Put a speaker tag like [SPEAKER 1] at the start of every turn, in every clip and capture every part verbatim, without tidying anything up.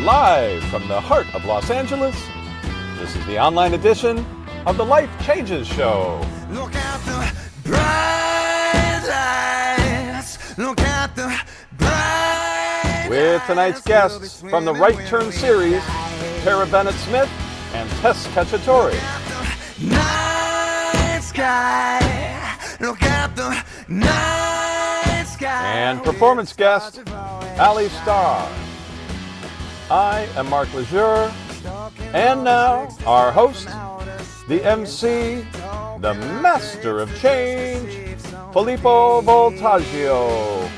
[SPEAKER 1] Live from the heart of Los Angeles, this is the online edition of the Life Changes Show.
[SPEAKER 2] Look at the bright lights. Look at the bright
[SPEAKER 1] With tonight's guests from the Right Turn series, Tara Bennett-Smith and Tess Cacciatore.
[SPEAKER 2] night sky. Look at the night sky.
[SPEAKER 1] And performance guest, Ali Starr. I am Mark Lejeune, and now our host, the M C, the master of change, Filippo Voltaggio.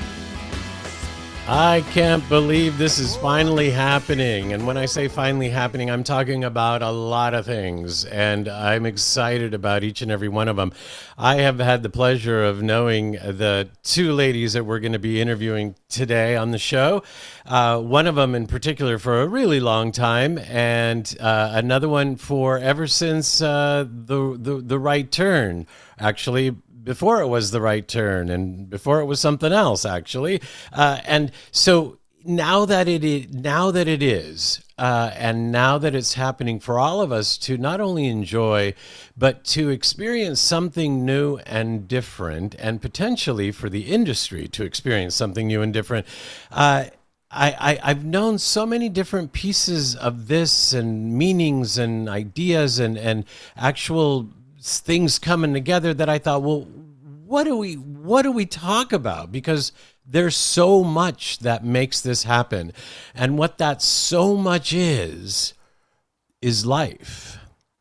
[SPEAKER 3] I can't believe this is finally happening. And when I say finally happening, I'm talking about a lot of things. And I'm excited about each and every one of them. I have had the pleasure of knowing the two ladies that we're going to be interviewing today on the show. Uh, one of them in particular for a really long time, and uh, another one for ever since uh, the, the, the Right Turn, actually. Before it was the Right Turn, and before it was something else, actually. Uh, and so now that it is, now that it is, uh, and now that it's happening for all of us to not only enjoy, but to experience something new and different, and potentially for the industry to experience something new and different. Uh, I, I, I've known so many different pieces of this, and meanings, and ideas, and and actual things coming together that I thought, well, what do we what do we talk about? Because there's so much that makes this happen. And what that so much is, is life.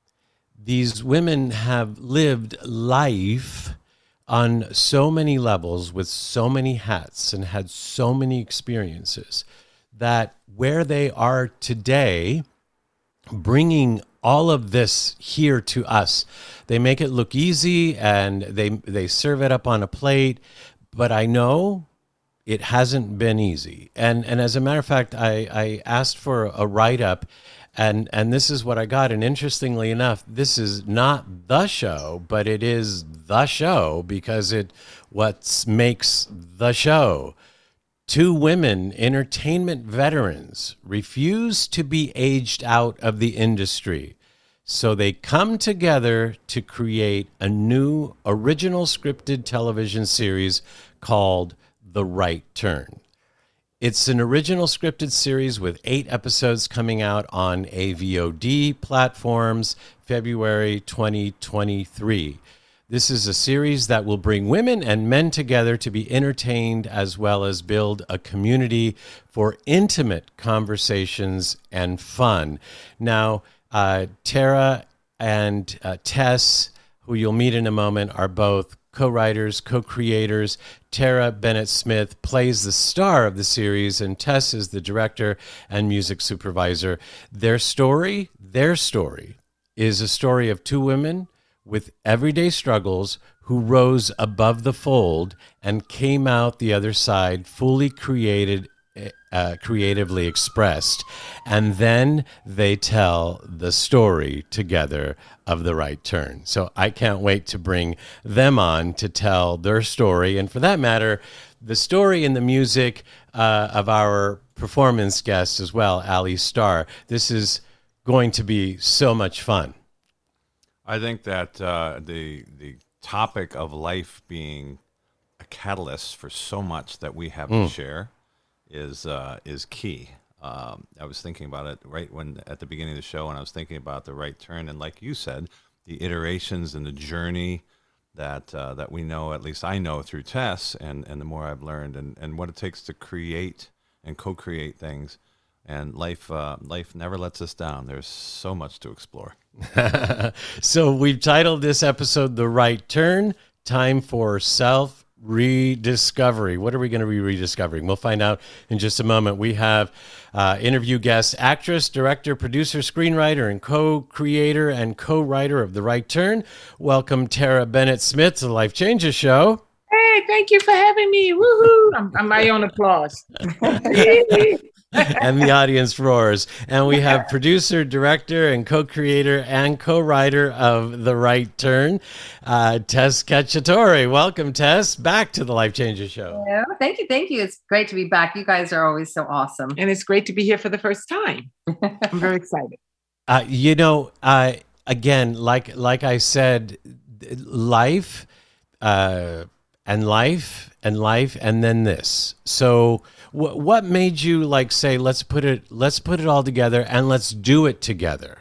[SPEAKER 3] These women have lived life on so many levels with so many hats and had so many experiences that where they are today, bringing all of this here to us. They make it look easy and they they serve it up on a plate, but I know it hasn't been easy. And and as a matter of fact, I, I asked for a write-up, and, and this is what I got. And interestingly enough, this is not the show, but it is the show because it what makes the show. Two women, entertainment veterans, refuse to be aged out of the industry. So they come together to create a new original scripted television series called The Right Turn. It's an original scripted series with eight episodes coming out on A V O D platforms February twenty twenty-three. This is a series that will bring women and men together to be entertained as well as build a community for intimate conversations and fun. Now, uh, Tara and uh, Tess, who you'll meet in a moment, are both co-writers, co-creators. Tara Bennett-Smith plays the star of the series, and Tess is the director and music supervisor. Their story, their story, is a story of two women with everyday struggles who rose above the fold and came out the other side fully created, uh, creatively expressed. And then they tell the story together of The Right Turn. So I can't wait to bring them on to tell their story. And for that matter, the story and the music uh, of our performance guest as well, Ali Starr. This is going to be so much fun.
[SPEAKER 4] I think that uh, the the topic of life being a catalyst for so much that we have mm. to share is uh, is key. Um, I was thinking about it right when at the beginning of the show, and I was thinking about The Right Turn, and like you said, the iterations and the journey that uh, that we know, at least I know through Tess, and, and the more I've learned, and, and what it takes to create and co-create things. And life uh, life never lets us down. There's so much to explore.
[SPEAKER 3] So we've titled this episode The Right Turn, Time for Self-Rediscovery. What are we going to be rediscovering? We'll find out in just a moment. We have uh, interview guest, actress, director, producer, screenwriter, and co-creator and co-writer of The Right Turn. Welcome, Tara Bennett-Smith, to the Life Changes Show.
[SPEAKER 5] Hey, thank you for having me. Woohoo! I'm, I'm my own applause.
[SPEAKER 3] and the audience roars. And we have producer, director, and co-creator and co-writer of The Right Turn, uh, Tess Cacciatore. Welcome, Tess, back to the Life Changes Show.
[SPEAKER 5] Yeah, thank you, thank you. It's great to be back. You guys are always so awesome.
[SPEAKER 6] And it's great to be here for the first time. I'm very excited.
[SPEAKER 3] Uh, you know, uh, again, like like I said, life uh, and life and life and then this. So w- what made you like say, let's put it let's put it all together and let's do it together?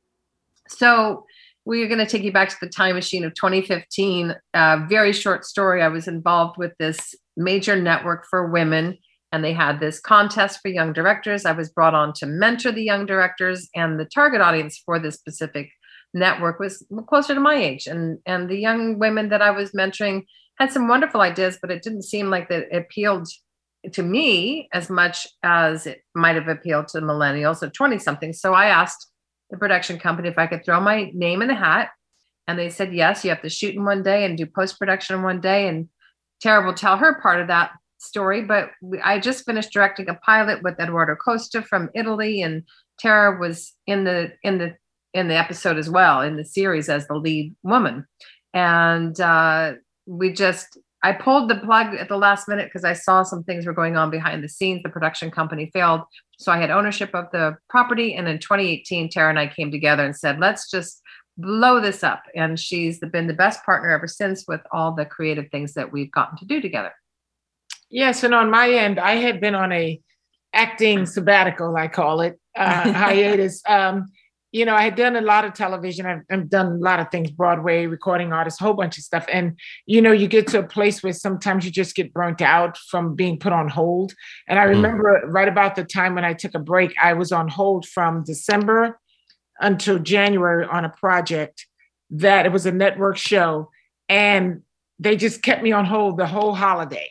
[SPEAKER 5] So we're going to take you back to the time machine of twenty fifteen. A very short story. I was involved with this major network for women, and they had this contest for young directors. I was brought on to mentor the young directors, and the target audience for this specific network was closer to my age. And, and the young women that I was mentoring had some wonderful ideas, but it didn't seem like that it appealed to me as much as it might have appealed to millennials or twenty something. So I asked the production company if I could throw my name in the hat. And they said, yes, you have to shoot in one day and do post-production in one day. And Tara will tell her part of that story, but we, I just finished directing a pilot with Eduardo Costa from Italy, and Tara was in the in the in the episode as well, in the series as the lead woman. And uh, we just, I pulled the plug at the last minute because I saw some things were going on behind the scenes. The production company failed, so I had ownership of the property. And in twenty eighteen, Tara and I came together and said, let's just blow this up. And she's been the best partner ever since with all the creative things that we've gotten to do together.
[SPEAKER 6] Yes, and on my end, I had been on a acting sabbatical, I call it, uh, hiatus. Um, you know, I had done a lot of television. I've, I've done a lot of things, Broadway, recording artists, a whole bunch of stuff. And, you know, you get to a place where sometimes you just get burnt out from being put on hold. And I remember mm. right about the time when I took a break, I was on hold from December until January on a project that it was a network show. And they just kept me on hold the whole holiday.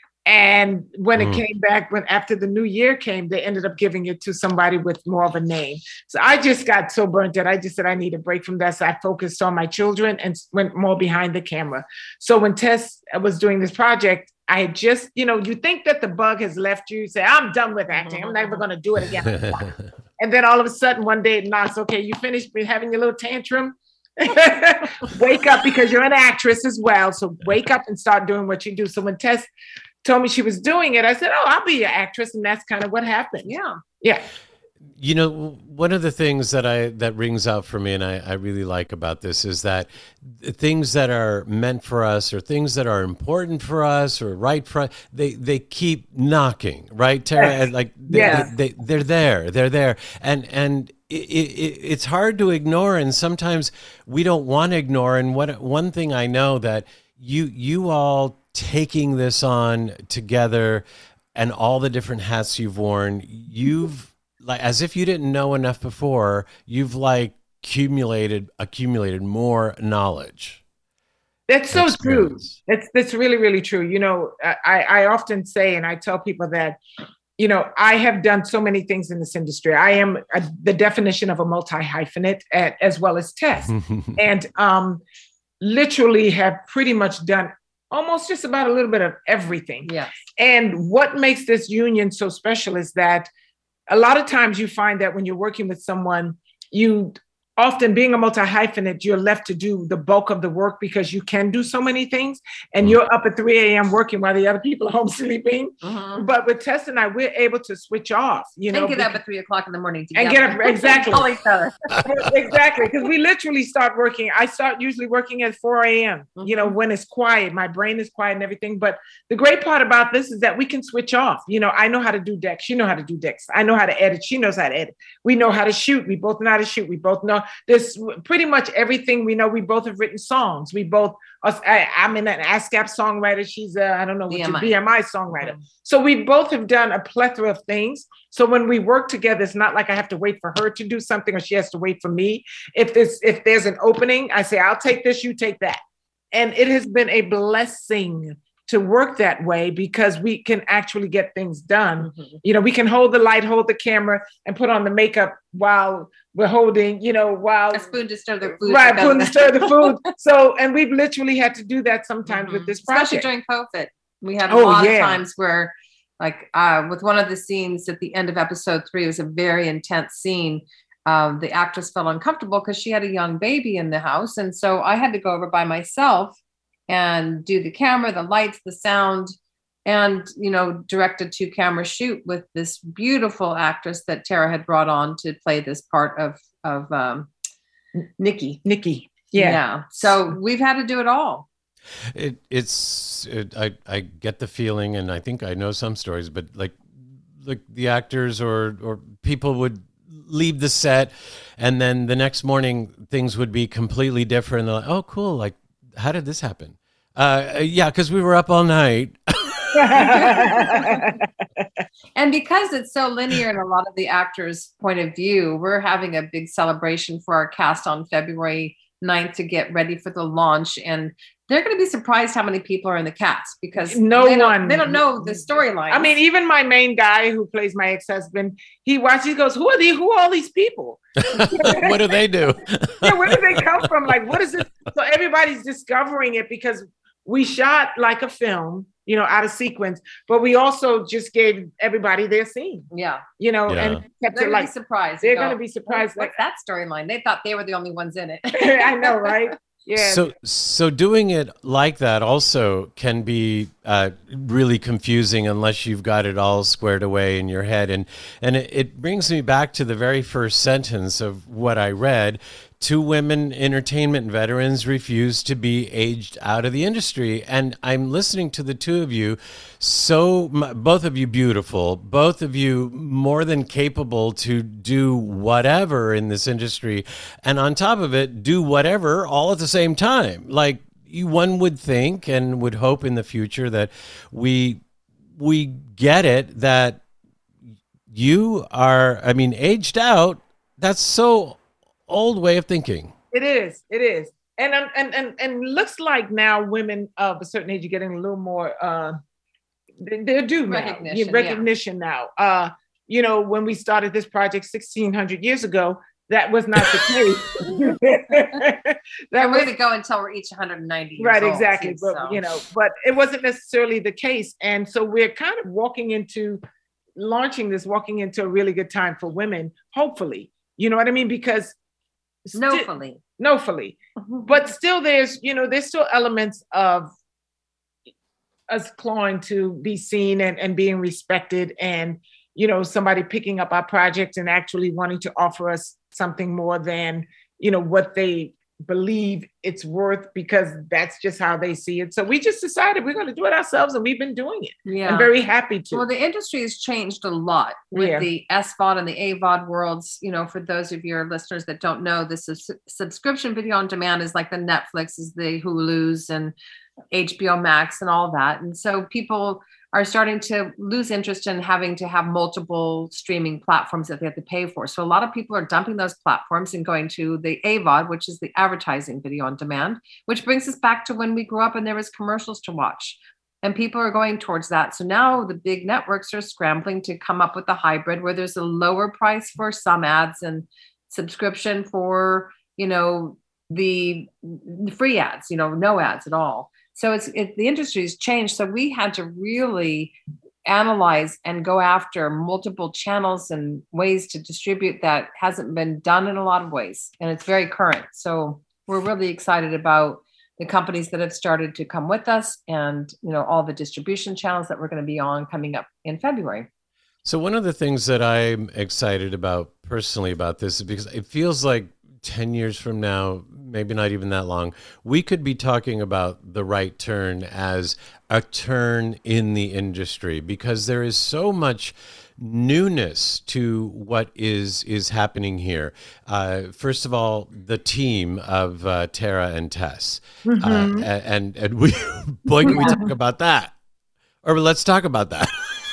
[SPEAKER 6] And when mm. it came back, when after the new year came, they ended up giving it to somebody with more of a name. So I just got so burnt out. I just said, I need a break from that. So I focused on my children and went more behind the camera. So when Tess was doing this project, I had just, you know, you think that the bug has left you, you say, I'm done with acting. I'm never going to do it again. And then all of a sudden one day it knocks, okay, you finished having your little tantrum. Wake up, because you're an actress as well. So wake up and start doing what you do. So when Tess told me she was doing it, I said, oh, I'll be your actress. And that's kind of what happened.
[SPEAKER 5] Yeah.
[SPEAKER 6] Yeah.
[SPEAKER 3] You know, one of the things that I that rings out for me and I, I really like about this is that things that are meant for us or things that are important for us or right for us, they, they keep knocking, right, Tara?
[SPEAKER 6] Yes.
[SPEAKER 3] Like they,
[SPEAKER 6] yes.
[SPEAKER 3] they, they, they're there, they're there. And, and it, it, it's hard to ignore, and sometimes we don't want to ignore. And what one thing I know that you you all taking this on together and all the different hats you've worn, you've like, as if you didn't know enough before, you've like accumulated, accumulated more knowledge.
[SPEAKER 6] That's so
[SPEAKER 3] experience.
[SPEAKER 6] true. That's, that's really, really true. You know, I, I often say, and I tell people that, you know, I have done so many things in this industry. I am a, the definition of a multi-hyphenate at, as well as Tess. and um, literally have pretty much done almost just about a little bit of everything.
[SPEAKER 5] Yes.
[SPEAKER 6] And what makes this union so special is that a lot of times you find that when you're working with someone, you often, being a multi-hyphenate, you're left to do the bulk of the work because you can do so many things, and you're up at three a.m. working while the other people are home sleeping. Mm-hmm. But with Tess and I, we're able to switch off, you know,
[SPEAKER 5] and get up at three o'clock in the morning together.
[SPEAKER 6] And get up, exactly.
[SPEAKER 5] Call each other.
[SPEAKER 6] Exactly, because we literally start working. I start usually working at four a.m., mm-hmm. you know, when it's quiet, my brain is quiet and everything. But the great part about this is that we can switch off. You know, I know how to do decks. She know how to do decks. I know how to edit. She knows how to edit. We know how to shoot. We both know how to shoot. We both know this pretty much everything. We know we both have written songs. We both, I, I'm in an ASCAP songwriter. She's a, I don't know,
[SPEAKER 5] B M I.
[SPEAKER 6] B M I songwriter.
[SPEAKER 5] Mm-hmm.
[SPEAKER 6] So we both have done a plethora of things. So when we work together, it's not like I have to wait for her to do something or she has to wait for me. If there's, if there's an opening, I say, I'll take this, you take that. And it has been a blessing to work that way because we can actually get things done. Mm-hmm. You know, we can hold the light, hold the camera, and put on the makeup while we're holding, you know, while
[SPEAKER 5] a spoon to stir the food.
[SPEAKER 6] Right, spoon to stir the food. So, and we've literally had to do that sometimes mm-hmm. with this project.
[SPEAKER 5] Especially during COVID. We had a
[SPEAKER 6] oh,
[SPEAKER 5] lot
[SPEAKER 6] yeah.
[SPEAKER 5] of times where Like uh, with one of the scenes at the end of episode three, it was a very intense scene. Um, the actress felt uncomfortable because she had a young baby in the house. And so I had to go over by myself and do the camera, the lights, the sound, and, you know, direct a two camera shoot with this beautiful actress that Tara had brought on to play this part of, of um, Nikki.
[SPEAKER 6] Nikki. Yeah.
[SPEAKER 5] Yeah. So we've had to do it all.
[SPEAKER 3] It, it's, it, I, I get the feeling, and I think I know some stories, but like, like the actors or, or people would leave the set, and then the next morning things would be completely different. They're like, oh, cool. Like, how did this happen? Uh, yeah, because we were up all night.
[SPEAKER 5] And because it's so linear in a lot of the actors' point of view, we're having a big celebration for our cast on February ninth to get ready for the launch. And they're going to be surprised how many people are in the cast because
[SPEAKER 6] no
[SPEAKER 5] they
[SPEAKER 6] one,
[SPEAKER 5] don't, they don't know the storyline.
[SPEAKER 6] I mean, even my main guy who plays my ex-husband, he watches, he goes, who are these, who are all these people?
[SPEAKER 3] What do they do?
[SPEAKER 6] Yeah, where do they come from? Like, what is it? So everybody's discovering it because we shot like a film, you know, out of sequence, but we also just gave everybody their scene.
[SPEAKER 5] Yeah.
[SPEAKER 6] You know,
[SPEAKER 3] Yeah.
[SPEAKER 6] and kept
[SPEAKER 5] They're
[SPEAKER 6] it
[SPEAKER 5] going to
[SPEAKER 6] like,
[SPEAKER 5] be surprised.
[SPEAKER 6] they're
[SPEAKER 5] Go,
[SPEAKER 6] going to be surprised.
[SPEAKER 5] What's
[SPEAKER 6] Like,
[SPEAKER 5] that storyline? They thought they were the only ones in it.
[SPEAKER 6] I know, right? Yeah.
[SPEAKER 3] So, so doing it like that also can be uh, really confusing unless you've got it all squared away in your head. And and it, it brings me back to the very first sentence of what I read. Two women entertainment veterans refuse to be aged out of the industry. And I'm listening to the two of you, so both of you beautiful, both of you more than capable to do whatever in this industry. And on top of it, do whatever all at the same time. Like you, one would think and would hope in the future that we we get it, that you are, I mean, aged out. That's so old way of thinking.
[SPEAKER 6] It is. It is. And um, and and and looks like now women of a certain age are getting a little more. Uh, they- they're due now.
[SPEAKER 5] Recognition,
[SPEAKER 6] Yeah, recognition now. Uh, you know, when we started this project sixteen hundred years ago, that was not the case. that
[SPEAKER 5] And we're
[SPEAKER 6] was
[SPEAKER 5] going to go until we're each one hundred ninety years
[SPEAKER 6] right,
[SPEAKER 5] old,
[SPEAKER 6] exactly.
[SPEAKER 5] too,
[SPEAKER 6] But
[SPEAKER 5] so.
[SPEAKER 6] you know, but it wasn't necessarily the case, and so we're kind of walking into launching this, walking into a really good time for women. Hopefully, you know what I mean, because.
[SPEAKER 5] No,
[SPEAKER 6] sti-
[SPEAKER 5] fully.
[SPEAKER 6] no, fully. But still, there's, you know, there's still elements of us clawing to be seen and, and being respected, and, you know, somebody picking up our project and actually wanting to offer us something more than, you know, what they believe it's worth, because that's just how they see it. So we just decided we're going to do it ourselves, and we've been doing it.
[SPEAKER 5] Yeah.
[SPEAKER 6] I'm very happy to.
[SPEAKER 5] Well, the industry has changed a lot with
[SPEAKER 6] Yeah.
[SPEAKER 5] the S V O D and the A V O D worlds. You know, for those of your listeners that don't know, this is subscription video on demand is like the Netflixes, the Hulus, and H B O Max and all that. And so people are starting to lose interest in having to have multiple streaming platforms that they have to pay for. So a lot of people are dumping those platforms and going to the A V O D, which is the advertising video on demand, which brings us back to when we grew up and there was commercials to watch. And people are going towards that. So now the big networks are scrambling to come up with a hybrid where there's a lower price for some ads and subscription for, you know, the free ads, you know, no ads at all. So it's it, the industry's changed. So we had to really analyze and go after multiple channels and ways to distribute that hasn't been done in a lot of ways. And it's very current. So we're really excited about the companies that have started to come with us, and, you know, all the distribution channels that we're going to be on coming up in February.
[SPEAKER 3] So one of the things that I'm excited about personally about this is because it feels like ten years from now, maybe not even that long, we could be talking about The Right Turn as a turn in the industry, because there is so much newness to what is is happening here. Uh, first of all, the team of uh, Tara and Tess,
[SPEAKER 6] Mm-hmm.
[SPEAKER 3] uh, and and we boy, can we talk about that? Or let's talk about that.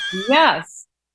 [SPEAKER 5] Yes.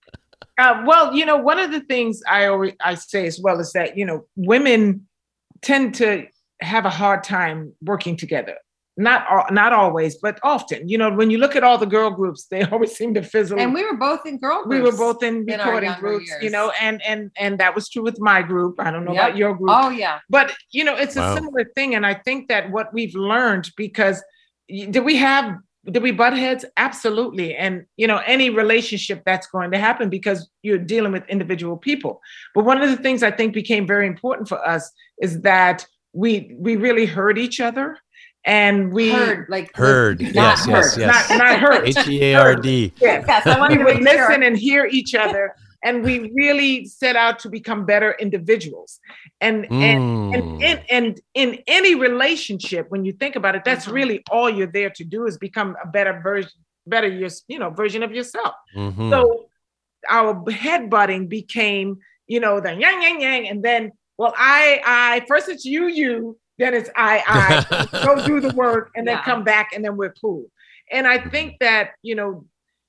[SPEAKER 6] Uh, well, you know, one of the things I always I say as well is that, you know, women tend to have a hard time working together. Not all, not always, but often. You know, when you look at all the girl groups, they always seem to fizzle.
[SPEAKER 5] And we were both in girl
[SPEAKER 6] we
[SPEAKER 5] groups.
[SPEAKER 6] were both in
[SPEAKER 5] in our
[SPEAKER 6] recording
[SPEAKER 5] younger
[SPEAKER 6] groups, you
[SPEAKER 5] years.
[SPEAKER 6] know, and and and that was true with my group. I don't know
[SPEAKER 5] Yep.
[SPEAKER 6] about your group.
[SPEAKER 5] Oh, yeah.
[SPEAKER 6] But, you know, it's
[SPEAKER 3] Wow.
[SPEAKER 6] a similar thing. And I think that what we've learned, because y- did we have did we butt heads? Absolutely. And, you know, any relationship that's going to happen because you're dealing with individual people. But one of the things I think became very important for us is that we we really heard each other. And we
[SPEAKER 5] heard, like
[SPEAKER 3] heard,
[SPEAKER 5] not
[SPEAKER 3] yes,
[SPEAKER 5] heard.
[SPEAKER 3] yes, yes.
[SPEAKER 6] Not, not heard.
[SPEAKER 3] H E A R D.
[SPEAKER 6] Yes.
[SPEAKER 5] Yes, I want
[SPEAKER 6] We
[SPEAKER 5] to
[SPEAKER 6] would
[SPEAKER 5] make sure.
[SPEAKER 6] listen and hear each other. And we really set out to become better individuals. And,
[SPEAKER 3] Mm.
[SPEAKER 6] and, and, and, and in any relationship, when you think about it, that's
[SPEAKER 5] Mhm.
[SPEAKER 6] really all you're there to do is become a better version, better your, you know, version of yourself.
[SPEAKER 3] Mhm.
[SPEAKER 6] So our headbutting became, you know, the yang, yang, yang. And then, well, I, I, first it's you, you, then it's I, I, go do the work and then
[SPEAKER 5] Yeah.
[SPEAKER 6] come back and then we're cool. And I think that, you know,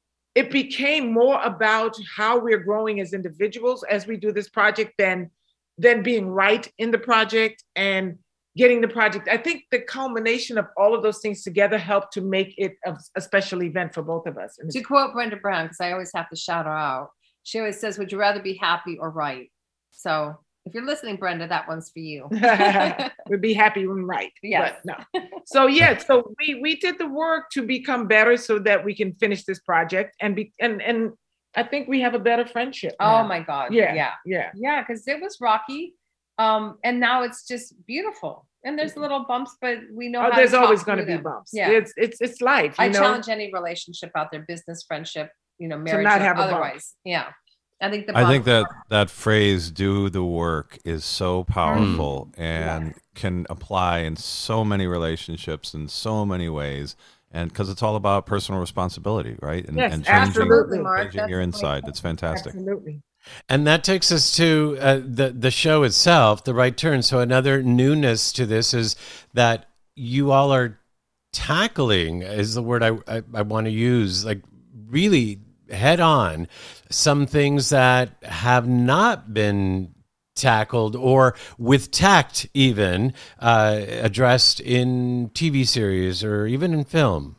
[SPEAKER 6] it became more about how we're growing as individuals as we do this project than, than being right in the project and getting the project. I think the culmination of all of those things together helped to make it a, a special event for both of us. And
[SPEAKER 5] To quote Brenda Brown, because I always have to shout her out, she always says, would you rather be happy or right? So if you're listening, Brenda, that one's for you.
[SPEAKER 6] we'd be happy when right.
[SPEAKER 5] Yes.
[SPEAKER 6] But no. So yeah, so we we did the work to become better so that we can finish this project and be and and I think we have a better friendship.
[SPEAKER 5] Oh
[SPEAKER 6] now.
[SPEAKER 5] my God.
[SPEAKER 6] Yeah.
[SPEAKER 5] Yeah.
[SPEAKER 6] Yeah.
[SPEAKER 5] Yeah. Because it was rocky. Um, and now it's just beautiful. And there's little bumps, but we know
[SPEAKER 6] Oh,
[SPEAKER 5] how
[SPEAKER 6] there's
[SPEAKER 5] to talk
[SPEAKER 6] always going to
[SPEAKER 5] through
[SPEAKER 6] be
[SPEAKER 5] them.
[SPEAKER 6] bumps.
[SPEAKER 5] Yeah.
[SPEAKER 6] It's it's it's life. You
[SPEAKER 5] I
[SPEAKER 6] know?
[SPEAKER 5] challenge any relationship out there, business, friendship, you know, marriage,
[SPEAKER 6] not
[SPEAKER 5] or
[SPEAKER 6] have a bump.
[SPEAKER 5] otherwise. Yeah. I think the
[SPEAKER 4] I think
[SPEAKER 5] bumps
[SPEAKER 4] that that phrase "do the work" is so powerful and can apply in so many relationships in so many ways, and because it's all about personal responsibility, right? And,
[SPEAKER 6] Yes,
[SPEAKER 4] and changing,
[SPEAKER 6] absolutely,
[SPEAKER 5] Mark.
[SPEAKER 4] changing
[SPEAKER 5] That's
[SPEAKER 4] your
[SPEAKER 5] the
[SPEAKER 4] inside.
[SPEAKER 5] point.
[SPEAKER 4] It's fantastic.
[SPEAKER 6] Absolutely.
[SPEAKER 3] And that takes us to uh, the the show itself, The Right Turn. So another newness to this is that you all are tackling, is the word I I, I want to use, like really head on some things that have not been tackled or with tact even uh, addressed in T V series or even in film.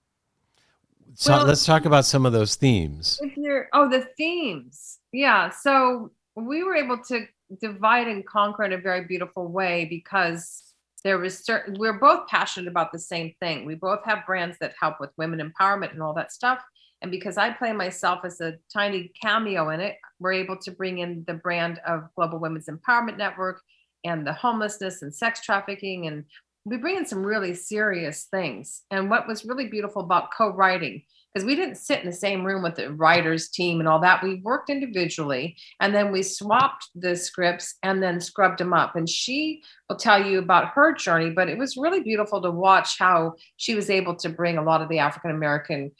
[SPEAKER 3] So
[SPEAKER 5] Well-
[SPEAKER 3] let's talk about some of those themes.
[SPEAKER 5] If you're, oh, the themes. Yeah. So we were able to divide and conquer in a very beautiful way because there was certain, we're both passionate about the same thing. We both have brands that help with women empowerment and all that stuff. And because I play myself as a tiny cameo in it, we're able to bring in the brand of Global Women's Empowerment Network and the homelessness and sex trafficking. And we bring in some really serious things. And what was really beautiful about co-writing, because we didn't sit in the same room with the writers team and all that. We worked individually and then we swapped the scripts and then scrubbed them up. And she will tell you about her journey, but it was really beautiful to watch how she was able to bring a lot of the African-American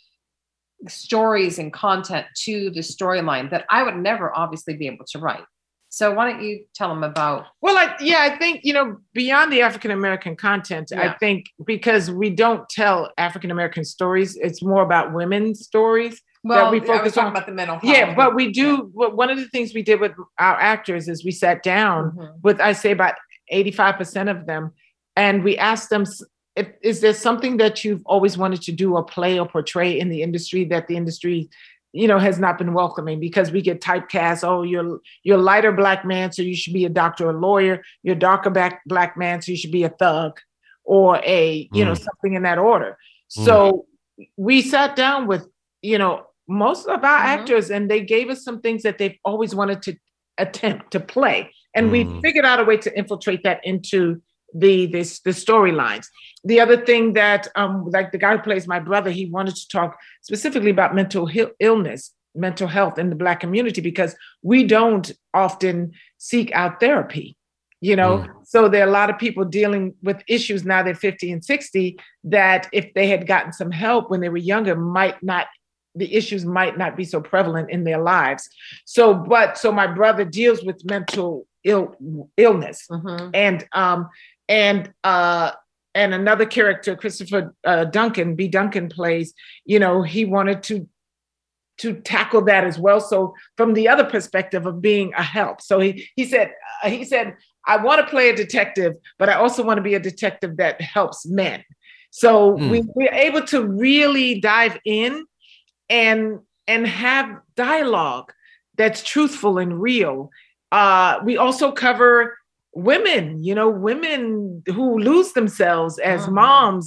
[SPEAKER 5] stories and content to the storyline that I would never obviously be able to write. So why don't you tell them about?
[SPEAKER 6] Well, I, yeah, I think, you know, beyond the African-American content,
[SPEAKER 5] Yeah.
[SPEAKER 6] I think because we don't tell African-American stories, it's more about women's stories.
[SPEAKER 5] Well,
[SPEAKER 6] we
[SPEAKER 5] I was
[SPEAKER 6] focus
[SPEAKER 5] talking
[SPEAKER 6] on-
[SPEAKER 5] about the mental health.
[SPEAKER 6] Yeah, but we do, well, one of the things we did with our actors is we sat down
[SPEAKER 5] Mhm.
[SPEAKER 6] with, I say about eighty-five percent of them, and we asked them, if, is there something that you've always wanted to do or play or portray in the industry that the industry, you know, has not been welcoming? Because we get typecast, oh, you're you're a lighter black man, so you should be a doctor or a lawyer. You're a darker black black man, so you should be a thug or a, you know,
[SPEAKER 3] Mm.
[SPEAKER 6] something in that order. So we sat down with, you know, most of our
[SPEAKER 5] Mhm.
[SPEAKER 6] actors, and they gave us some things that they've always wanted to attempt to play. And we
[SPEAKER 3] Mm.
[SPEAKER 6] figured out a way to infiltrate that into the this the storylines. The other thing that um like the guy who plays my brother, he wanted to talk specifically about mental he- illness, mental health in the Black community, because we don't often seek out therapy, you know.
[SPEAKER 3] Mm.
[SPEAKER 6] So there are a lot of people dealing with issues now, they're fifty and sixty, that if they had gotten some help when they were younger, might not the issues might not be so prevalent in their lives. So, but so my brother deals with mental ill illness.
[SPEAKER 5] Mhm.
[SPEAKER 6] And um and uh and another character, Christopher uh, Duncan, B. Duncan plays, you know, he wanted to to tackle that as well. So from the other perspective of being a help. So he he said uh, he said I want to play a detective, but I also want to be a detective that helps men. So
[SPEAKER 3] Mm.
[SPEAKER 6] we we're able to really dive in and and have dialogue that's truthful and real. Uh, we also cover women, you know, women who lose themselves as
[SPEAKER 5] Mhm.
[SPEAKER 6] moms and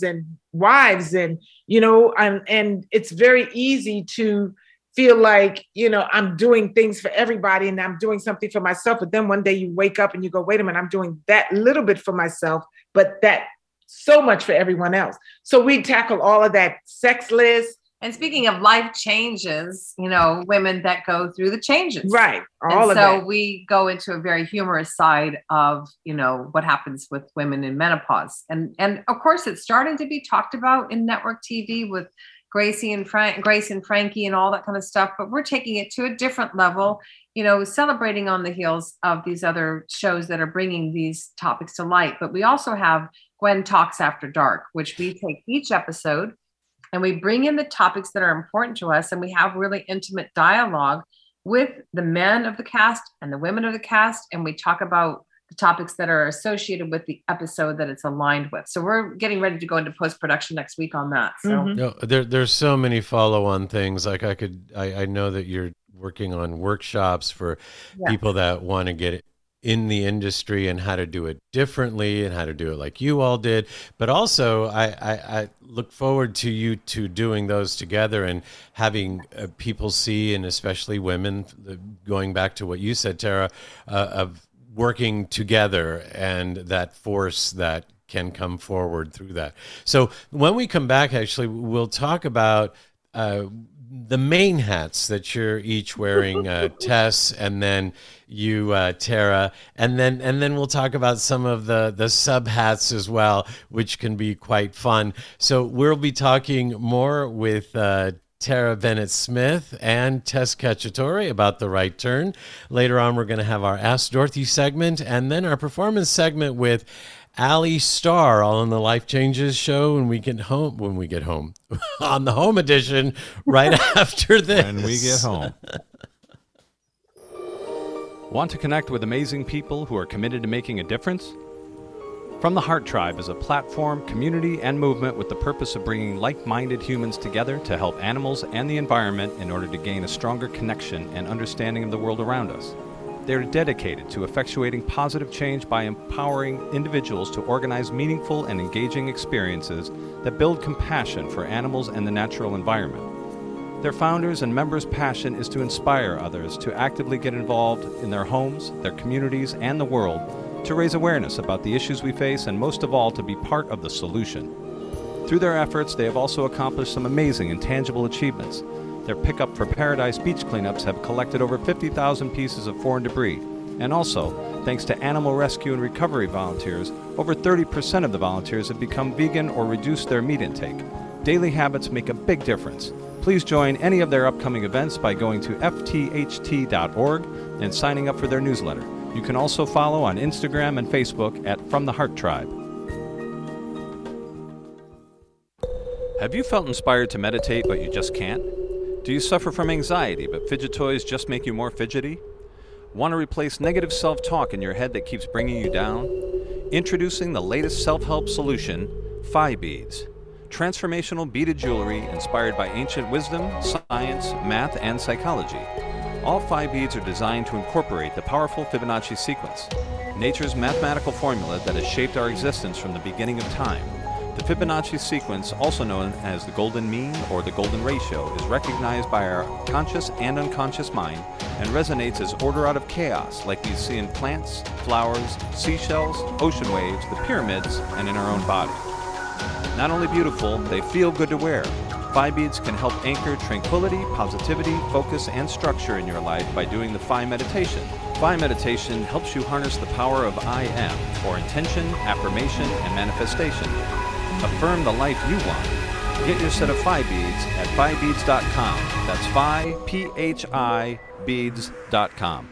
[SPEAKER 6] wives, and, you know, and, and it's very easy to feel like, you know, I'm doing things for everybody and I'm doing something for myself. But then one day you wake up and you go, wait a minute, I'm doing that little bit for myself, but that so much for everyone else. So we tackle all of that sex list.
[SPEAKER 5] And speaking of life changes, you know, women that go through the changes.
[SPEAKER 6] Right. All
[SPEAKER 5] and
[SPEAKER 6] of
[SPEAKER 5] so
[SPEAKER 6] that.
[SPEAKER 5] we go into a very humorous side of, you know, what happens with women in menopause. And, and of course, it's starting to be talked about in network T V with Gracie and Frank, Grace and Frankie and all that kind of stuff. But we're taking it to a different level, you know, celebrating on the heels of these other shows that are bringing these topics to light. But we also have Gwen Talks After Dark, which we take each episode and we bring in the topics that are important to us. And we have really intimate dialogue with the men of the cast and the women of the cast. And we talk about the topics that are associated with the episode that it's aligned with. So we're getting ready to go into post-production next week on that. So
[SPEAKER 6] Mhm.
[SPEAKER 3] No, there, there's so many follow-on things. Like I could, I, I know that you're working on workshops for
[SPEAKER 5] Yeah.
[SPEAKER 3] people that want to get in the industry and how to do it differently and how to do it like you all did. But also, I, I, I look forward to you two doing those together and having uh, people see, and especially women, the, going back to what you said, Tara, uh, of working together and that force that can come forward through that. So when we come back, actually, we'll talk about uh, the main hats that you're each wearing, uh, Tess, and then you, uh, Tara, and then and then we'll talk about some of the the sub hats as well, which can be quite fun. So we'll be talking more with uh, Tara Bennett-Smith and Tess Cacciatore about The Right Turn. Later on, we're going to have our Ask Dorothy segment, and then our performance segment with Ali Starr, all on the Life Changes show when we get home. When we get home, on the home edition, right after this.
[SPEAKER 4] When we get home. Want to connect with amazing people who are committed to making a difference? From the Heart Tribe is a platform, community, and movement with the purpose of bringing like-minded humans together to help animals and the environment in order to gain a stronger connection and understanding of the world around us. They are dedicated to effectuating positive change by empowering individuals to organize meaningful and engaging experiences that build compassion for animals and the natural environment. Their founders and members' passion is to inspire others to actively get involved in their homes, their communities, and the world, to raise awareness about the issues we face, and most of all, to be part of the solution. Through their efforts, they have also accomplished some amazing and tangible achievements. Their Pickup for Paradise beach cleanups have collected over fifty thousand pieces of foreign debris. And also, thanks to animal rescue and recovery volunteers, over thirty percent of the volunteers have become vegan or reduced their meat intake. Daily habits make a big difference. Please join any of their upcoming events by going to f t h t dot org and signing up for their newsletter. You can also follow on Instagram and Facebook at From the Heart Tribe. Have you felt inspired to meditate but you just can't? Do you suffer from anxiety but fidget toys just make you more fidgety? Want to replace negative self-talk in your head that keeps bringing you down? Introducing the latest self-help solution, Phi Beads. Transformational beaded jewelry inspired by ancient wisdom, science, math, and psychology. All Phi Beads are designed to incorporate the powerful Fibonacci sequence, nature's mathematical formula that has shaped our existence from the beginning of time. The Fibonacci sequence, also known as the golden mean or the golden ratio, is recognized by our conscious and unconscious mind and resonates as order out of chaos, like we see in plants, flowers, seashells, ocean waves, the pyramids, and in our own body. Not only beautiful, they feel good to wear. Phi Beads can help anchor tranquility, positivity, focus, and structure in your life by doing the Phi meditation. Phi meditation helps you harness the power of I am, or intention, affirmation, and manifestation. Affirm the life you want. Get your set of Phi Beads at phi beads dot com. That's Phi, P H I, beads dot com.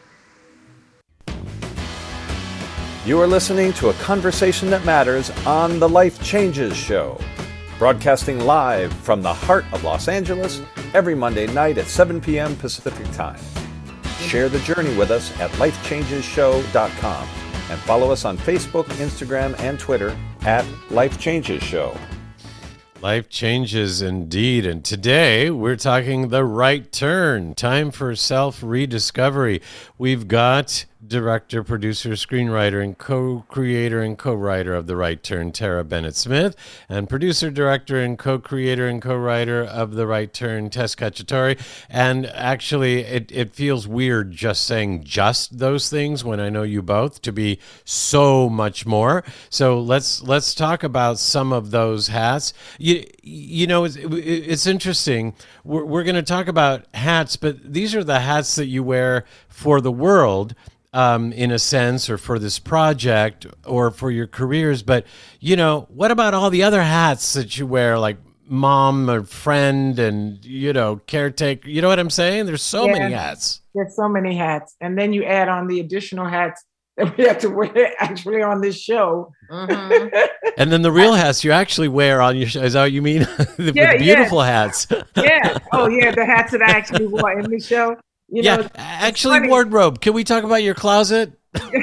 [SPEAKER 1] You are listening to a conversation that matters on The Life Changes Show, broadcasting live from the heart of Los Angeles every Monday night at seven p.m. Pacific Time. Share the journey with us at life changes show dot com and follow us on Facebook, Instagram, and Twitter at Life Changes Show.
[SPEAKER 3] Life changes indeed. And today we're talking The Right Turn, time for self-rediscovery. We've got director, producer, screenwriter, and co-creator and co-writer of The Right Turn, Tara Bennett Smith, and producer, director, and co-creator and co-writer of The Right Turn, Tess Cacciatore. And actually, it, it feels weird just saying just those things when I know you both to be so much more. So let's let's talk about some of those hats. You you know, it's, it's interesting. We're, we're going to talk about hats, but these are the hats that you wear for the world, um, in a sense, or for this project, or for your careers. But, you know, what about all the other hats that you wear, like mom or friend and, you know, caretaker? You know what I'm saying? There's so
[SPEAKER 6] Yeah.
[SPEAKER 3] many hats.
[SPEAKER 6] There's so many hats. And then you add on the additional hats that we have to wear actually on this show.
[SPEAKER 5] Mhm.
[SPEAKER 3] And then the real hats you actually wear on your show. Is that what you mean? the,
[SPEAKER 6] Yeah,
[SPEAKER 3] the beautiful hats.
[SPEAKER 6] Yeah. Oh, yeah. The hats that I actually wore in the show. You
[SPEAKER 3] yeah,
[SPEAKER 6] know,
[SPEAKER 3] actually,
[SPEAKER 6] funny.
[SPEAKER 3] wardrobe. Can we talk about your closet?